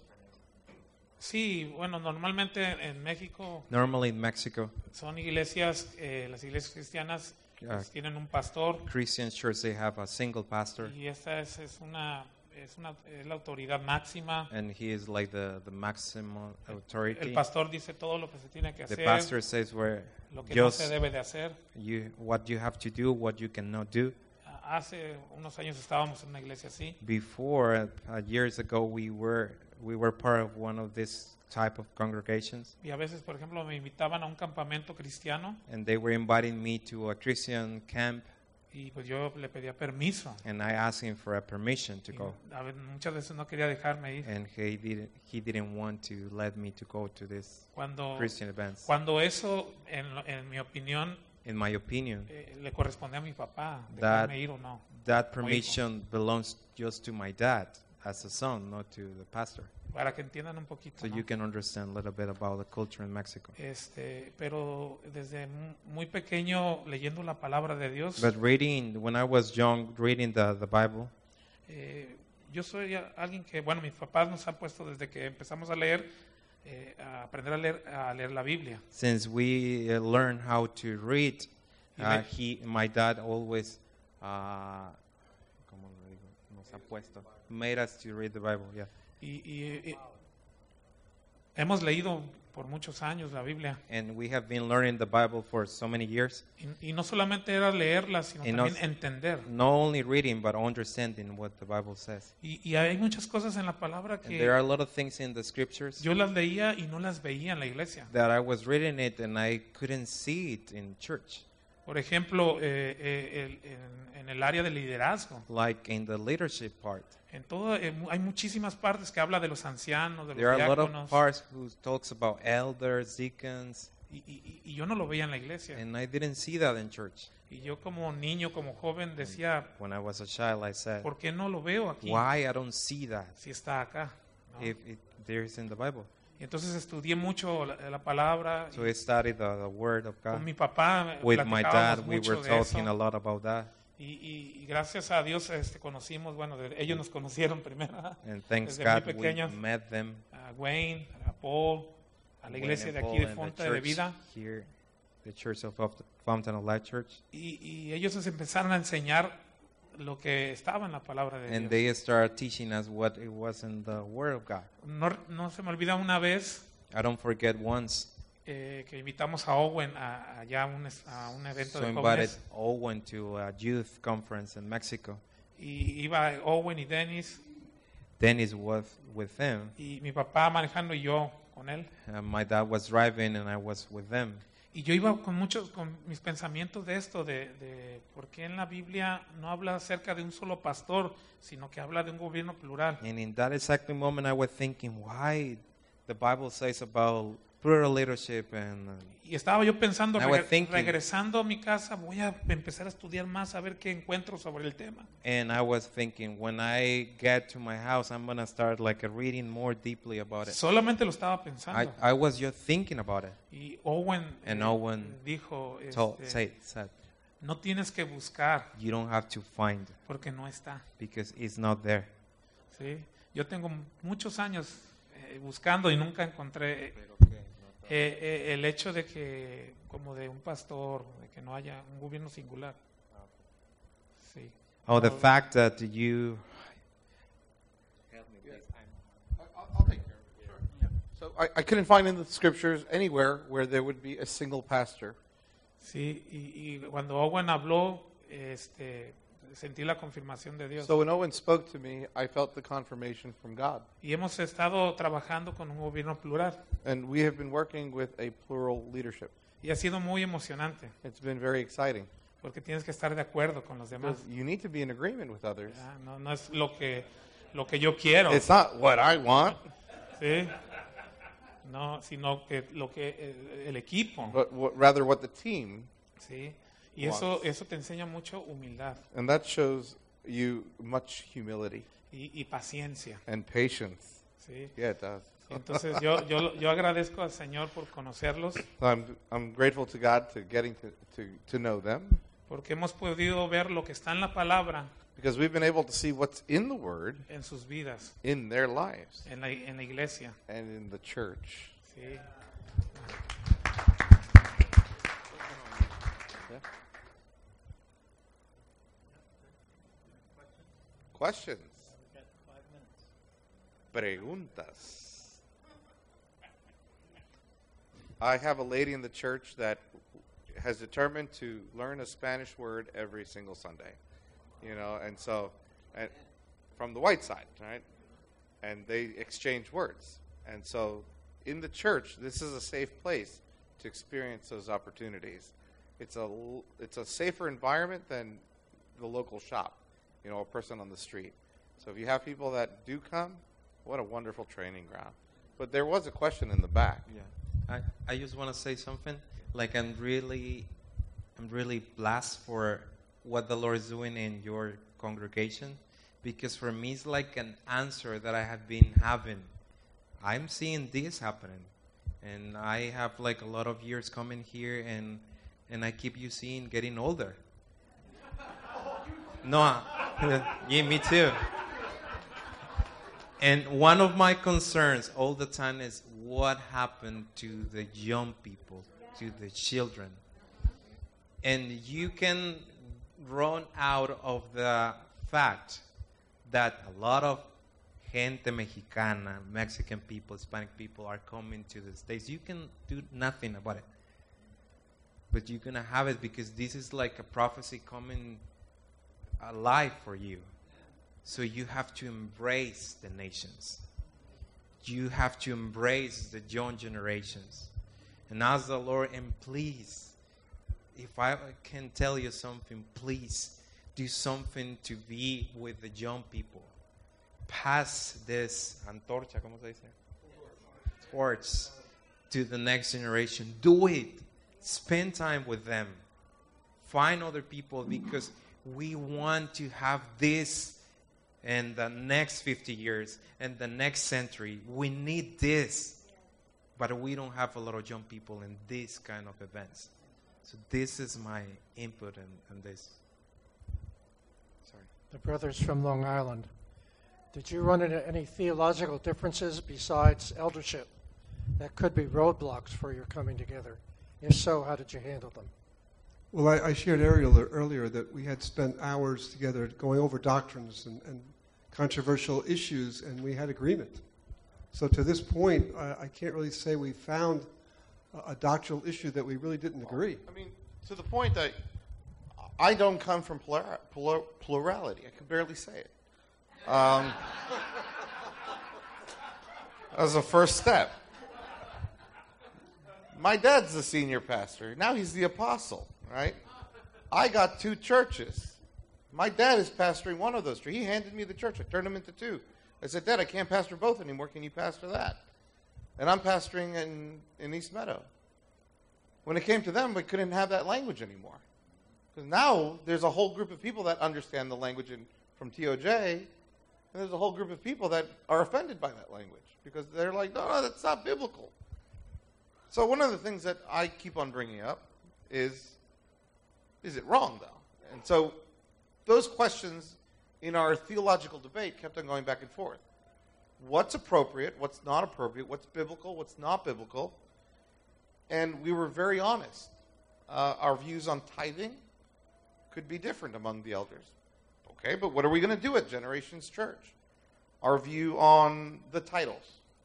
sí, bueno, normalmente en México Normally in Mexico, son iglesias, eh, las iglesias cristianas uh, pues, tienen un pastor Christian church, they have a single pastor, y esta es, es una es una es la autoridad máxima. and he is like the, the maximum authority. El pastor dice todo lo que se tiene que The hacer, pastor says where lo que no just se debe de hacer. you, what you have to do, what you cannot do. Hace unos años estábamos en una iglesia así. Before, uh, years ago, we were we were part of one of this type of congregations, Y a veces, por ejemplo, me invitaban a un campamento cristiano and they were inviting me to a Christian camp, y pues yo le pedía permiso. and I asked him for a permission to Y go, a ver, muchas veces no quería dejarme ir. and he didn't he didn't want to let me to go to this Cuando, Christian events. cuando eso, en, lo- en mi opinión, In my opinion, eh, le corresponde a mi papá that dejarme ir o no. that como hijo. permission belongs just to my dad as a son, not to the pastor. Para que entiendan un poquito. So ¿no? you can understand a little bit about the culture in Mexico. Este, pero desde mu- muy pequeño leyendo la palabra de Dios, But reading, when I was young, reading the, the Bible, eh, yo soy a- alguien que, bueno, mis papás nos han puesto desde que empezamos a leer, eh, a aprender a leer, a leer la Biblia. since we uh, learned how to read, Y uh, me- he, my dad always, uh, ¿cómo lo digo? Nos ha puesto, made us to read the Bible. Yeah, Y, y- y hemos leído por muchos años la Biblia. and we have been learning the Bible for so many years. Y, y no solamente era leerla, sino And también not- entender. Not only reading, but understanding what the Bible says. Y, y hay muchas cosas en la palabra And there are a que lot of things in the scriptures yo las leía y no las veía en la iglesia. that I was reading it and I couldn't see it in church. Por ejemplo, eh, eh, el- en, en el área de liderazgo. Like in the leadership part. En todo, eh, mu- hay muchísimas partes que habla de los ancianos, de There are los a lot of diáconos. parts who talks about elders, deacons, Y, y- y yo no lo veía en la iglesia. and I didn't see that in church. Y yo como niño, como joven, decía, When I was a child, I said, ¿por qué no lo veo aquí? why I don't see that Si está acá. ¿no? if it there is in the Bible? Y entonces estudié mucho la, la palabra. So I studied the, the Word of Con God. mi papá eh, With my platicábamos dad, we mucho were de talking eso. a lot about that. Y, y- y gracias a Dios este, conocimos, bueno, de- ellos nos conocieron primero. And thanks Desde God, muy we pequeños. met them. A Wayne, a Paul, a la Wayne iglesia and de aquí Paul de and the Fonte de church Vida. Here, the Church of Fountain- Fountain of Life Church. Y, y ellos nos empezaron a enseñar lo que estaba en la palabra de And Dios. they started teaching us what it was in the Word of God. No, no se me olvida una vez I don't forget once eh, que invitamos a Owen a, allá a un, es- a un evento So de invited jóvenes. Owen to a youth conference in Mexico. Y iba Owen y Dennis, Dennis was with him. y mi papá manejando y yo con él. Uh, my dad was driving and I was with them. Y yo iba con muchos, con mis pensamientos de esto, de, de por qué en la Biblia no habla acerca de un solo pastor, sino que habla de un gobierno plural. And in that exact moment, I was thinking, why the Bible says about plural leadership and. Uh, Y estaba yo pensando, I was reg- thinking- regresando a mi casa, voy a empezar a estudiar más, a ver qué encuentro sobre el tema. And I was thinking, when I get to my house, I'm gonna start like uh, reading more deeply about it. Solamente lo estaba I, pensando. I was just thinking about it. Y Owen, And eh, Owen dijo, told, este, said, said, no tienes que buscar you don't have to find porque no está. because it's not there. ¿Sí? Yo tengo muchos años eh, buscando y nunca encontré eh, eh, el hecho de que, como de un pastor, de que no haya un gobierno singular. Sí. Oh, the No- fact that you. I'll take care of it. Sure. Yeah. So I, I couldn't find in the scriptures anywhere where there would be a single pastor. Sí, y, y cuando Owen habló, este, sentí la confirmación de Dios. So when Owen spoke to me, I felt the confirmation from God. Y hemos estado trabajando con un gobierno plural. And we have been working with a plural leadership. Y ha sido muy emocionante, It's been very exciting. porque tienes que estar de acuerdo con los demás. Because you need to be in agreement with others. Ah, No, no es lo que, lo que yo quiero. It's not what I want, ¿Sí? No, sino que lo que el, el equipo. but what, rather what the team ¿Sí? Y eso, eso te enseña mucho humildad And that shows you much humility y, y paciencia. and patience. ¿Sí? Yeah, it does. Entonces yo, yo, yo agradezco al Señor por conocerlos, So I'm, I'm grateful to God to getting to, to, to know them porque hemos podido ver lo que está en la palabra because we've been able to see what's in the Word en sus vidas, in their lives en la, en la iglesia. and in the church. ¿Sí? Yeah. Questions? Preguntas. I have a lady in the church that has determined to learn a Spanish word every single Sunday, you know, and so, and from the white side, right? And they exchange words. And so in the church, this is a safe place to experience those opportunities. It's a, l- it's a safer environment than the local shop, you know, a person on the street. So if you have people that do come, what a wonderful training ground. But there was a question in the back. Yeah. I, I just want to say something. Like I'm really, I'm really blessed for what the Lord is doing in your congregation, because for me it's like an answer that I have been having. I'm seeing this happening, and I have like a lot of years coming here, and and I keep you seeing getting older. No, yeah, me too. And one of my concerns all the time is what happened to the young people, to the children. And you can run out of the fact that a lot of gente mexicana, Mexican people, Hispanic people are coming to the States. You can do nothing about it. But you're going to have it because this is like a prophecy coming alive for you. So you have to embrace the nations. You have to embrace the young generations. And ask the Lord, and please, if I can tell you something, please do something to be with the young people. Pass this antorcha, ¿cómo se dice? Torch to the next generation. Do it. Spend time with them. Find other people, because we want to have this in the next fifty years and the next century. We need this. But we don't have a lot of young people in these kind of events. So this is my input in, in this. Sorry. The brothers from Long Island. Did you run into any theological differences besides eldership that could be roadblocks for your coming together? If so, how did you handle them? Well, I, I shared earlier, earlier that we had spent hours together going over doctrines and, and controversial issues, and we had agreement. So to this point, I, I can't really say we found a doctrinal issue that we really didn't agree. I mean, to the point that I don't come from plura- plur- plurality. I can barely say it. Um, as a first step. My dad's the senior pastor. Now he's the apostle, right? I got two churches. My dad is pastoring one of those three. He handed me the church. I turned him into two. I said, Dad, I can't pastor both anymore. Can you pastor that? And I'm pastoring in, in East Meadow. When it came to them, we couldn't have that language anymore. Because now there's a whole group of people that understand the language in, from T O J, and there's a whole group of people that are offended by that language because they're like, no, no, that's not biblical. So one of the things that I keep on bringing up is, is it wrong, though? And so those questions in our theological debate kept on going back and forth. What's appropriate? What's not appropriate? What's biblical? What's not biblical? And we were very honest. Uh, our views on tithing could be different among the elders. Okay, but what are we going to do at Generations Church? Our view on the titles.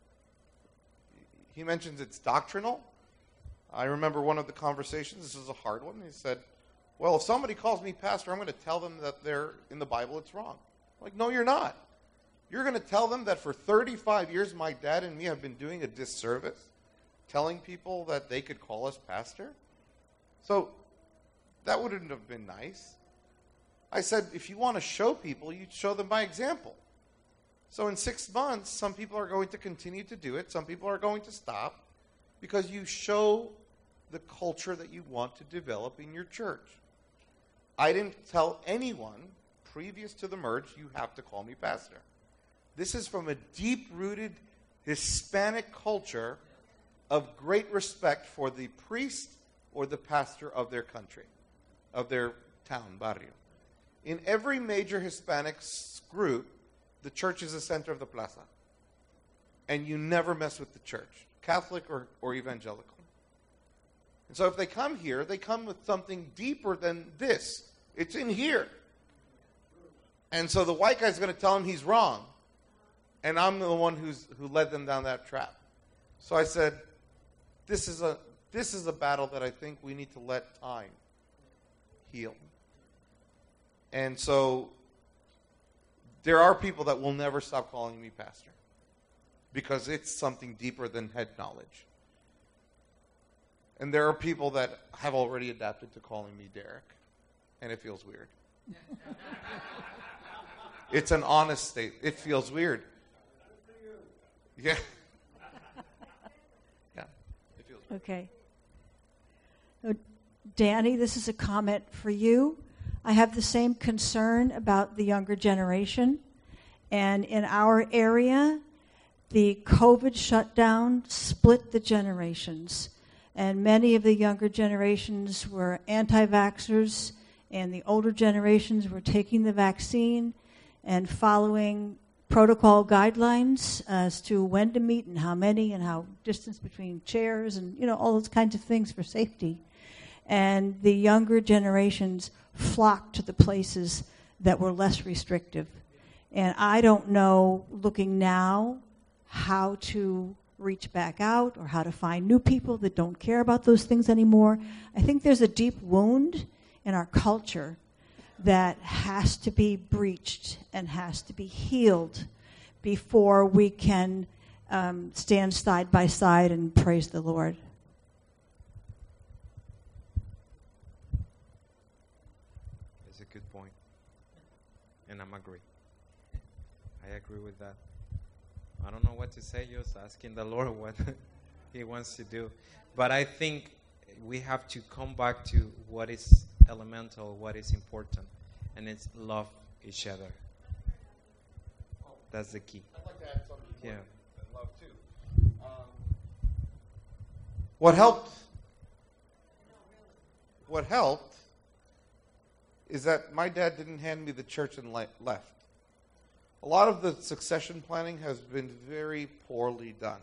He mentions it's doctrinal. I remember one of the conversations, this is a hard one, he said, well, if somebody calls me pastor, I'm going to tell them that they're in the Bible, it's wrong. I'm like, no, you're not. You're going to tell them that for thirty-five years, my dad and me have been doing a disservice, telling people that they could call us pastor? So that wouldn't have been nice. I said, if you want to show people, you show them by example. So in six months, some people are going to continue to do it. Some people are going to stop because you show the culture that you want to develop in your church. I didn't tell anyone previous to the merge, you have to call me pastor. This is from a deep-rooted Hispanic culture of great respect for the priest or the pastor of their country, of their town, barrio. In every major Hispanic group, the church is the center of the plaza. And you never mess with the church, Catholic or, or evangelical. And so if they come here, they come with something deeper than this. It's in here. And so the white guy's going to tell him he's wrong. And I'm the one who's who led them down that trap. So I said, this is a this is a battle that I think we need to let time heal. And so there are people that will never stop calling me pastor because it's something deeper than head knowledge. And there are people that have already adapted to calling me Derek, and it feels weird. It's an honest state. It feels weird. Yeah. Yeah. It feels weird. Okay. So, Danny, this is a comment for you. I have the same concern about the younger generation. And in our area, the COVID shutdown split the generations. And many of the younger generations were anti-vaxxers, and the older generations were taking the vaccine and following protocol guidelines as to when to meet and how many and how distance between chairs and, you know, all those kinds of things for safety. And the younger generations flocked to the places that were less restrictive. And I don't know, looking now, how to reach back out or how to find new people that don't care about those things anymore. I think there's a deep wound in our culture that has to be breached and has to be healed before we can um, stand side by side and praise the Lord. It's a good point, and I'm agree. I agree with that. I don't know what to say, just asking the Lord what He wants to do. But I think we have to come back to what is elemental, what is important, and it's love each other. That's the key. I'd like to add something Yeah. and love too. Um, what helped? What helped is that my dad didn't hand me the church and le- left. A lot of the succession planning has been very poorly done.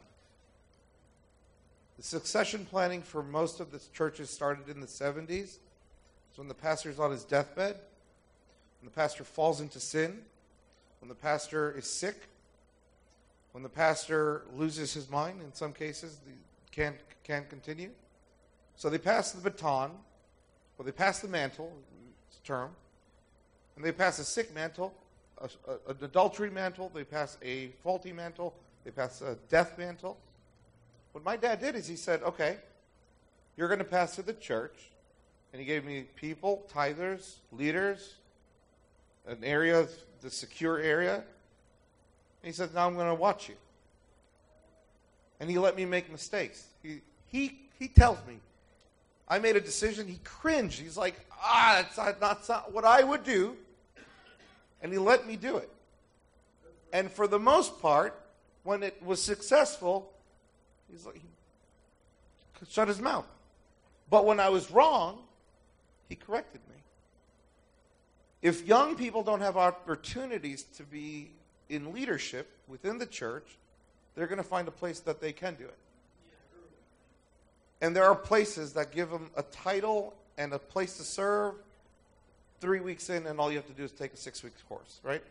The succession planning for most of the churches started in the seventies. It's when the pastor's on his deathbed, when the pastor falls into sin, when the pastor is sick, when the pastor loses his mind, in some cases, the can't, can't continue. So they pass the baton, or they pass the mantle, it's a term, and they pass a sick mantle, a, a, an adultery mantle, they pass a faulty mantle, they pass a death mantle. What my dad did is he said, okay, you're going to pass to the church, and he gave me people, tithers, leaders, an area, the secure area. And he said, now I'm going to watch you. And he let me make mistakes. He, he, he tells me, I made a decision. He cringed. He's like, ah, that's not, that's not what I would do. And he let me do it. And for the most part, when it was successful, he's like, he shut his mouth. But when I was wrong, he corrected me. If young people don't have opportunities to be in leadership within the church, they're going to find a place that they can do it. And there are places that give them a title and a place to serve three weeks in, and all you have to do is take a six-week course, right?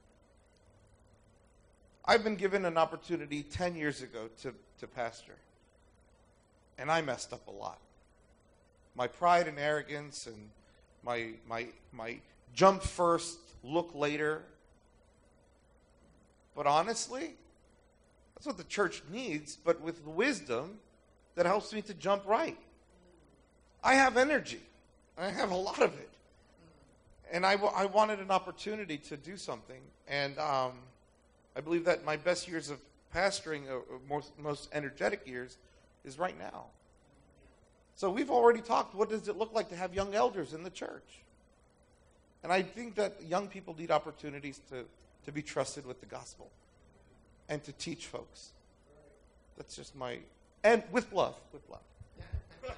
I've been given an opportunity ten years ago to, to pastor, and I messed up a lot. My pride and arrogance and my, my, my jump first, look later. But honestly, that's what the church needs, but with wisdom that helps me to jump right. I have energy. I have a lot of it. And I, w- I wanted an opportunity to do something. And um, I believe that my best years of pastoring, or most, most energetic years, is right now. So we've already talked, what does it look like to have young elders in the church? And I think that young people need opportunities to, to be trusted with the gospel and to teach folks. That's just my, and with love, with love. Okay,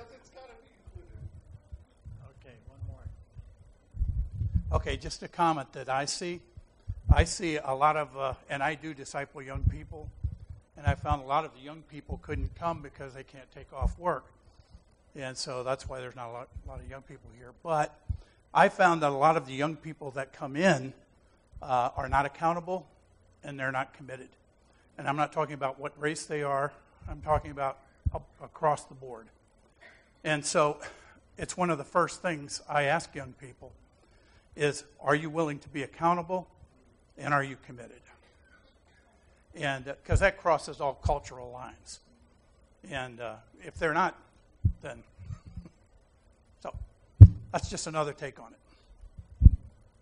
one more. Okay, just a comment that I see. I see a lot of, uh, and I do disciple young people, and I found a lot of the young people couldn't come because they can't take off work. And so that's why there's not a lot, a lot of young people here. But I found that a lot of the young people that come in uh, are not accountable, and they're not committed. And I'm not talking about what race they are. I'm talking about up, across the board. And so it's one of the first things I ask young people is, are you willing to be accountable, and are you committed? And because uh, that crosses all cultural lines. And uh, if they're not, then so that's just another take on it.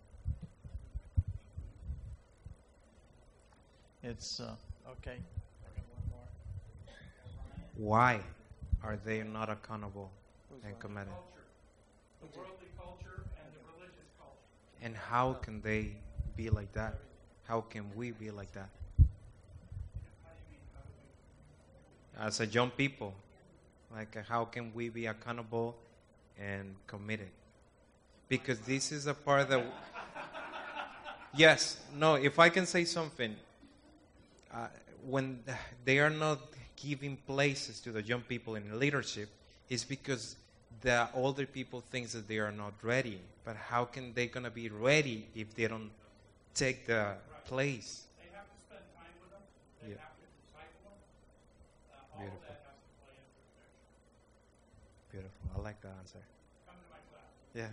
It's uh, okay. Why are they not accountable and committed? The worldly culture and the religious culture. And how can they be like that? How can we be like that? As a young people, like how can we be accountable and committed? Because this is a part that... Yes, no, if I can say something, uh, when they are not giving places to the young people in leadership, it's because the older people think that they are not ready. But how can they gonna be ready if they don't take the place? They have to spend time with them. They Yeah. have to disciple them. Uh, all Beautiful. of that has to play into the picture. Beautiful. I like that answer. Come to my class.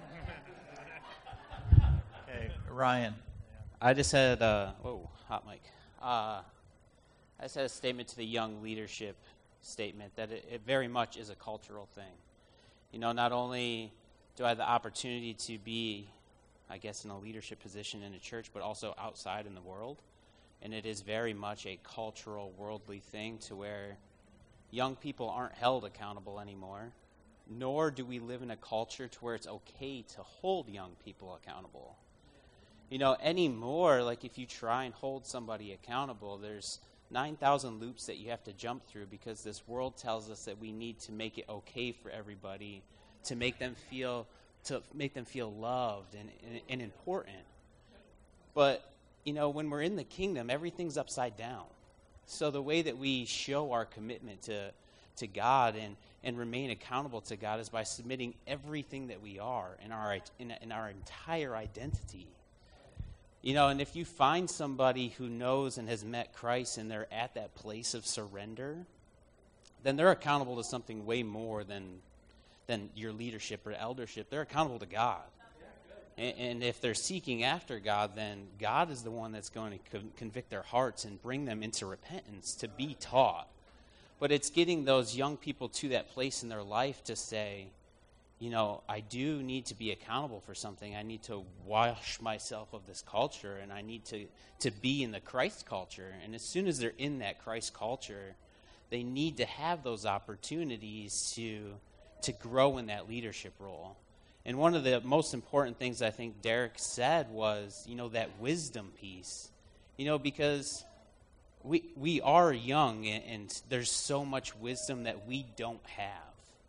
Yeah. Okay, Ryan. I just had uh, whoa, hot mic. Uh, I just had a statement to the young leadership statement that it, it very much is a cultural thing. You know, not only do I have the opportunity to be, I guess, in a leadership position in a church, but also outside in the world. And it is very much a cultural, worldly thing to where young people aren't held accountable anymore, nor do we live in a culture to where it's okay to hold young people accountable. You know, anymore, like if you try and hold somebody accountable, there's nine thousand loops that you have to jump through because this world tells us that we need to make it okay for everybody, to make them feel to make them feel loved and, and, and important. But, you know, when we're in the kingdom, everything's upside down. So the way that we show our commitment to to God and, and remain accountable to God is by submitting everything that we are in our in, in our entire identity. You know, and if you find somebody who knows and has met Christ and they're at that place of surrender, then they're accountable to something way more than than your leadership or eldership. They're accountable to God. And, and if they're seeking after God, then God is the one that's going to con- convict their hearts and bring them into repentance to be taught. But it's getting those young people to that place in their life to say, you know, I do need to be accountable for something. I need to wash myself of this culture, and I need to, to be in the Christ culture. And as soon as they're in that Christ culture, they need to have those opportunities to to grow in that leadership role. And one of the most important things I think Derek said was, you know, that wisdom piece. You know, because we we are young, and, and there's so much wisdom that we don't have.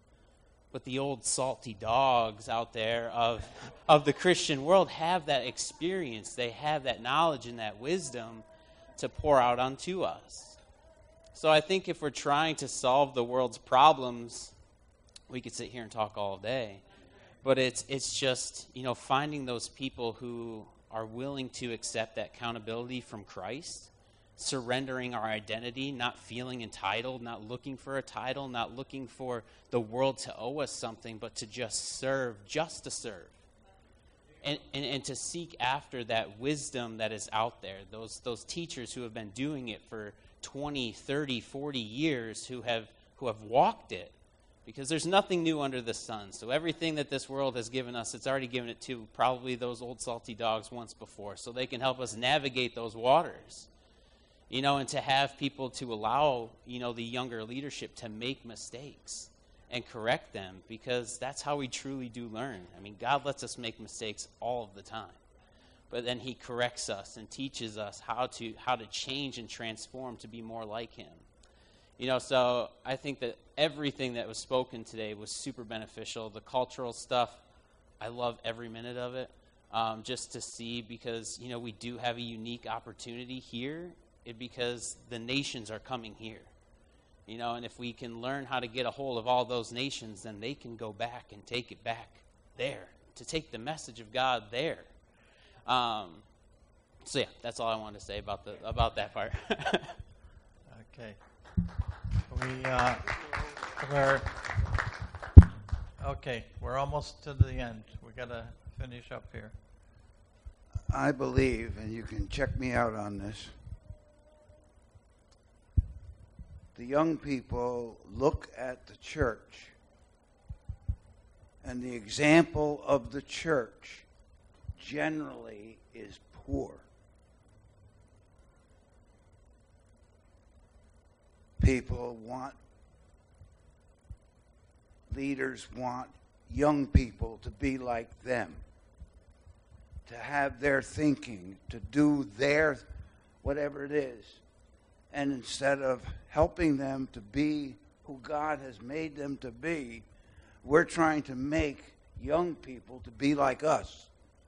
But the old salty dogs out there of of the Christian world have that experience. They have that knowledge and that wisdom to pour out onto us. So I think if we're trying to solve the world's problems, we could sit here and talk all day. But it's it's just, you know, finding those people who are willing to accept that accountability from Christ, surrendering our identity, not feeling entitled, not looking for a title, not looking for the world to owe us something, but to just serve, just to serve. And, and and to seek after that wisdom that is out there, those those teachers who have been doing it for twenty, thirty, forty years, who have who have walked it. Because there's nothing new under the sun. So everything that this world has given us, it's already given it to probably those old salty dogs once before. So they can help us navigate those waters. You know, and to have people to allow, you know, the younger leadership to make mistakes and correct them, because that's how we truly do learn. I mean, God lets us make mistakes all of the time. But then he corrects us and teaches us how to how to change and transform to be more like him. You know, so I think that everything that was spoken today was super beneficial. The cultural stuff, I love every minute of it, um, just to see, because, you know, we do have a unique opportunity here, it, because the nations are coming here. You know, and if we can learn how to get a hold of all those nations, then they can go back and take it back there, to take the message of God there. Um, so, yeah, that's all I wanted to say about the about that part. Okay. We, uh, we're, okay, we're almost to the end. We got to finish up here. I believe, and you can check me out on this, the young people look at the church, and the example of the church generally is poor. People want, leaders want young people to be like them, to have their thinking, to do their whatever it is. And instead of helping them to be who God has made them to be, we're trying to make young people to be like us.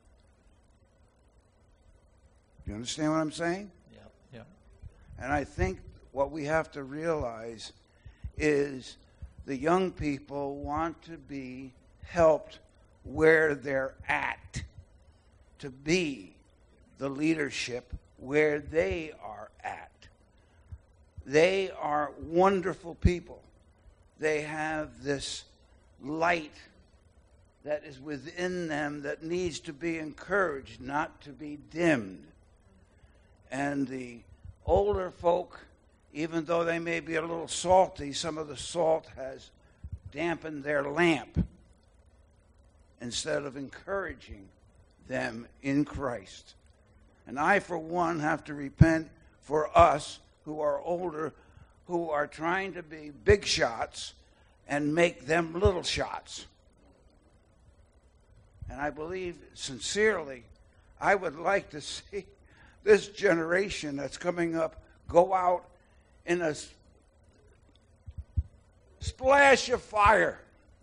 You understand what I'm saying? Yeah, yeah. And I think what we have to realize is the young people want to be helped where they're at, to be the leadership where they are at. They are wonderful people. They have this light that is within them that needs to be encouraged, not to be dimmed. And the older folk, even though they may be a little salty, some of the salt has dampened their lamp instead of encouraging them in Christ. And I, for one, have to repent for us who are older, who are trying to be big shots and make them little shots. And I believe sincerely, I would like to see this generation that's coming up go out in a splash of fire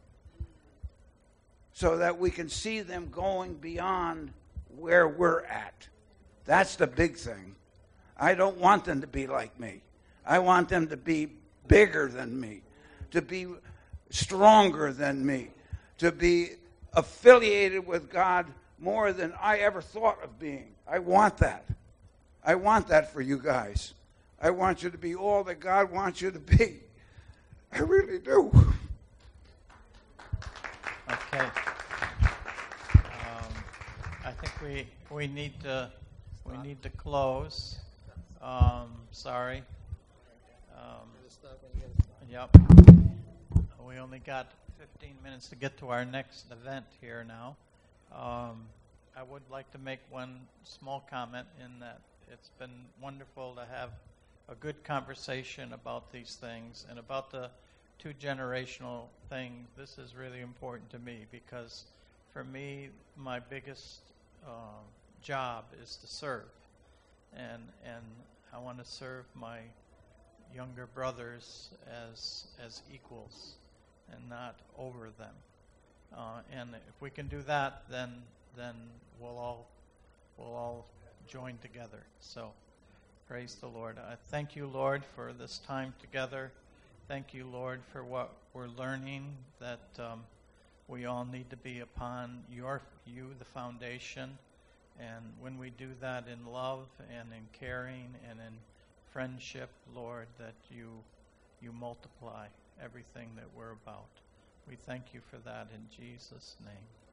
so that we can see them going beyond where we're at. That's the big thing. I don't want them to be like me. I want them to be bigger than me, to be stronger than me, to be affiliated with God more than I ever thought of being. I want that. I want that for you guys. I want you to be all that God wants you to be. I really do. Okay. Um, I think we we need to we need to close. Um, sorry. Um, yep. We only got fifteen minutes to get to our next event here now. Um, I would like to make one small comment in that it's been wonderful to have a good conversation about these things and about the two generational thing. This is really important to me because for me, my biggest uh, job is to serve. And and I want to serve my younger brothers as as equals and not over them. Uh, and if we can do that, then then we'll all we'll all join together. So praise the Lord. I thank you, Lord, for this time together. Thank you, Lord, for what we're learning, that um, we all need to be upon your you, the foundation. And when we do that in love and in caring and in friendship, Lord, that you you multiply everything that we're about. We thank you for that in Jesus' name.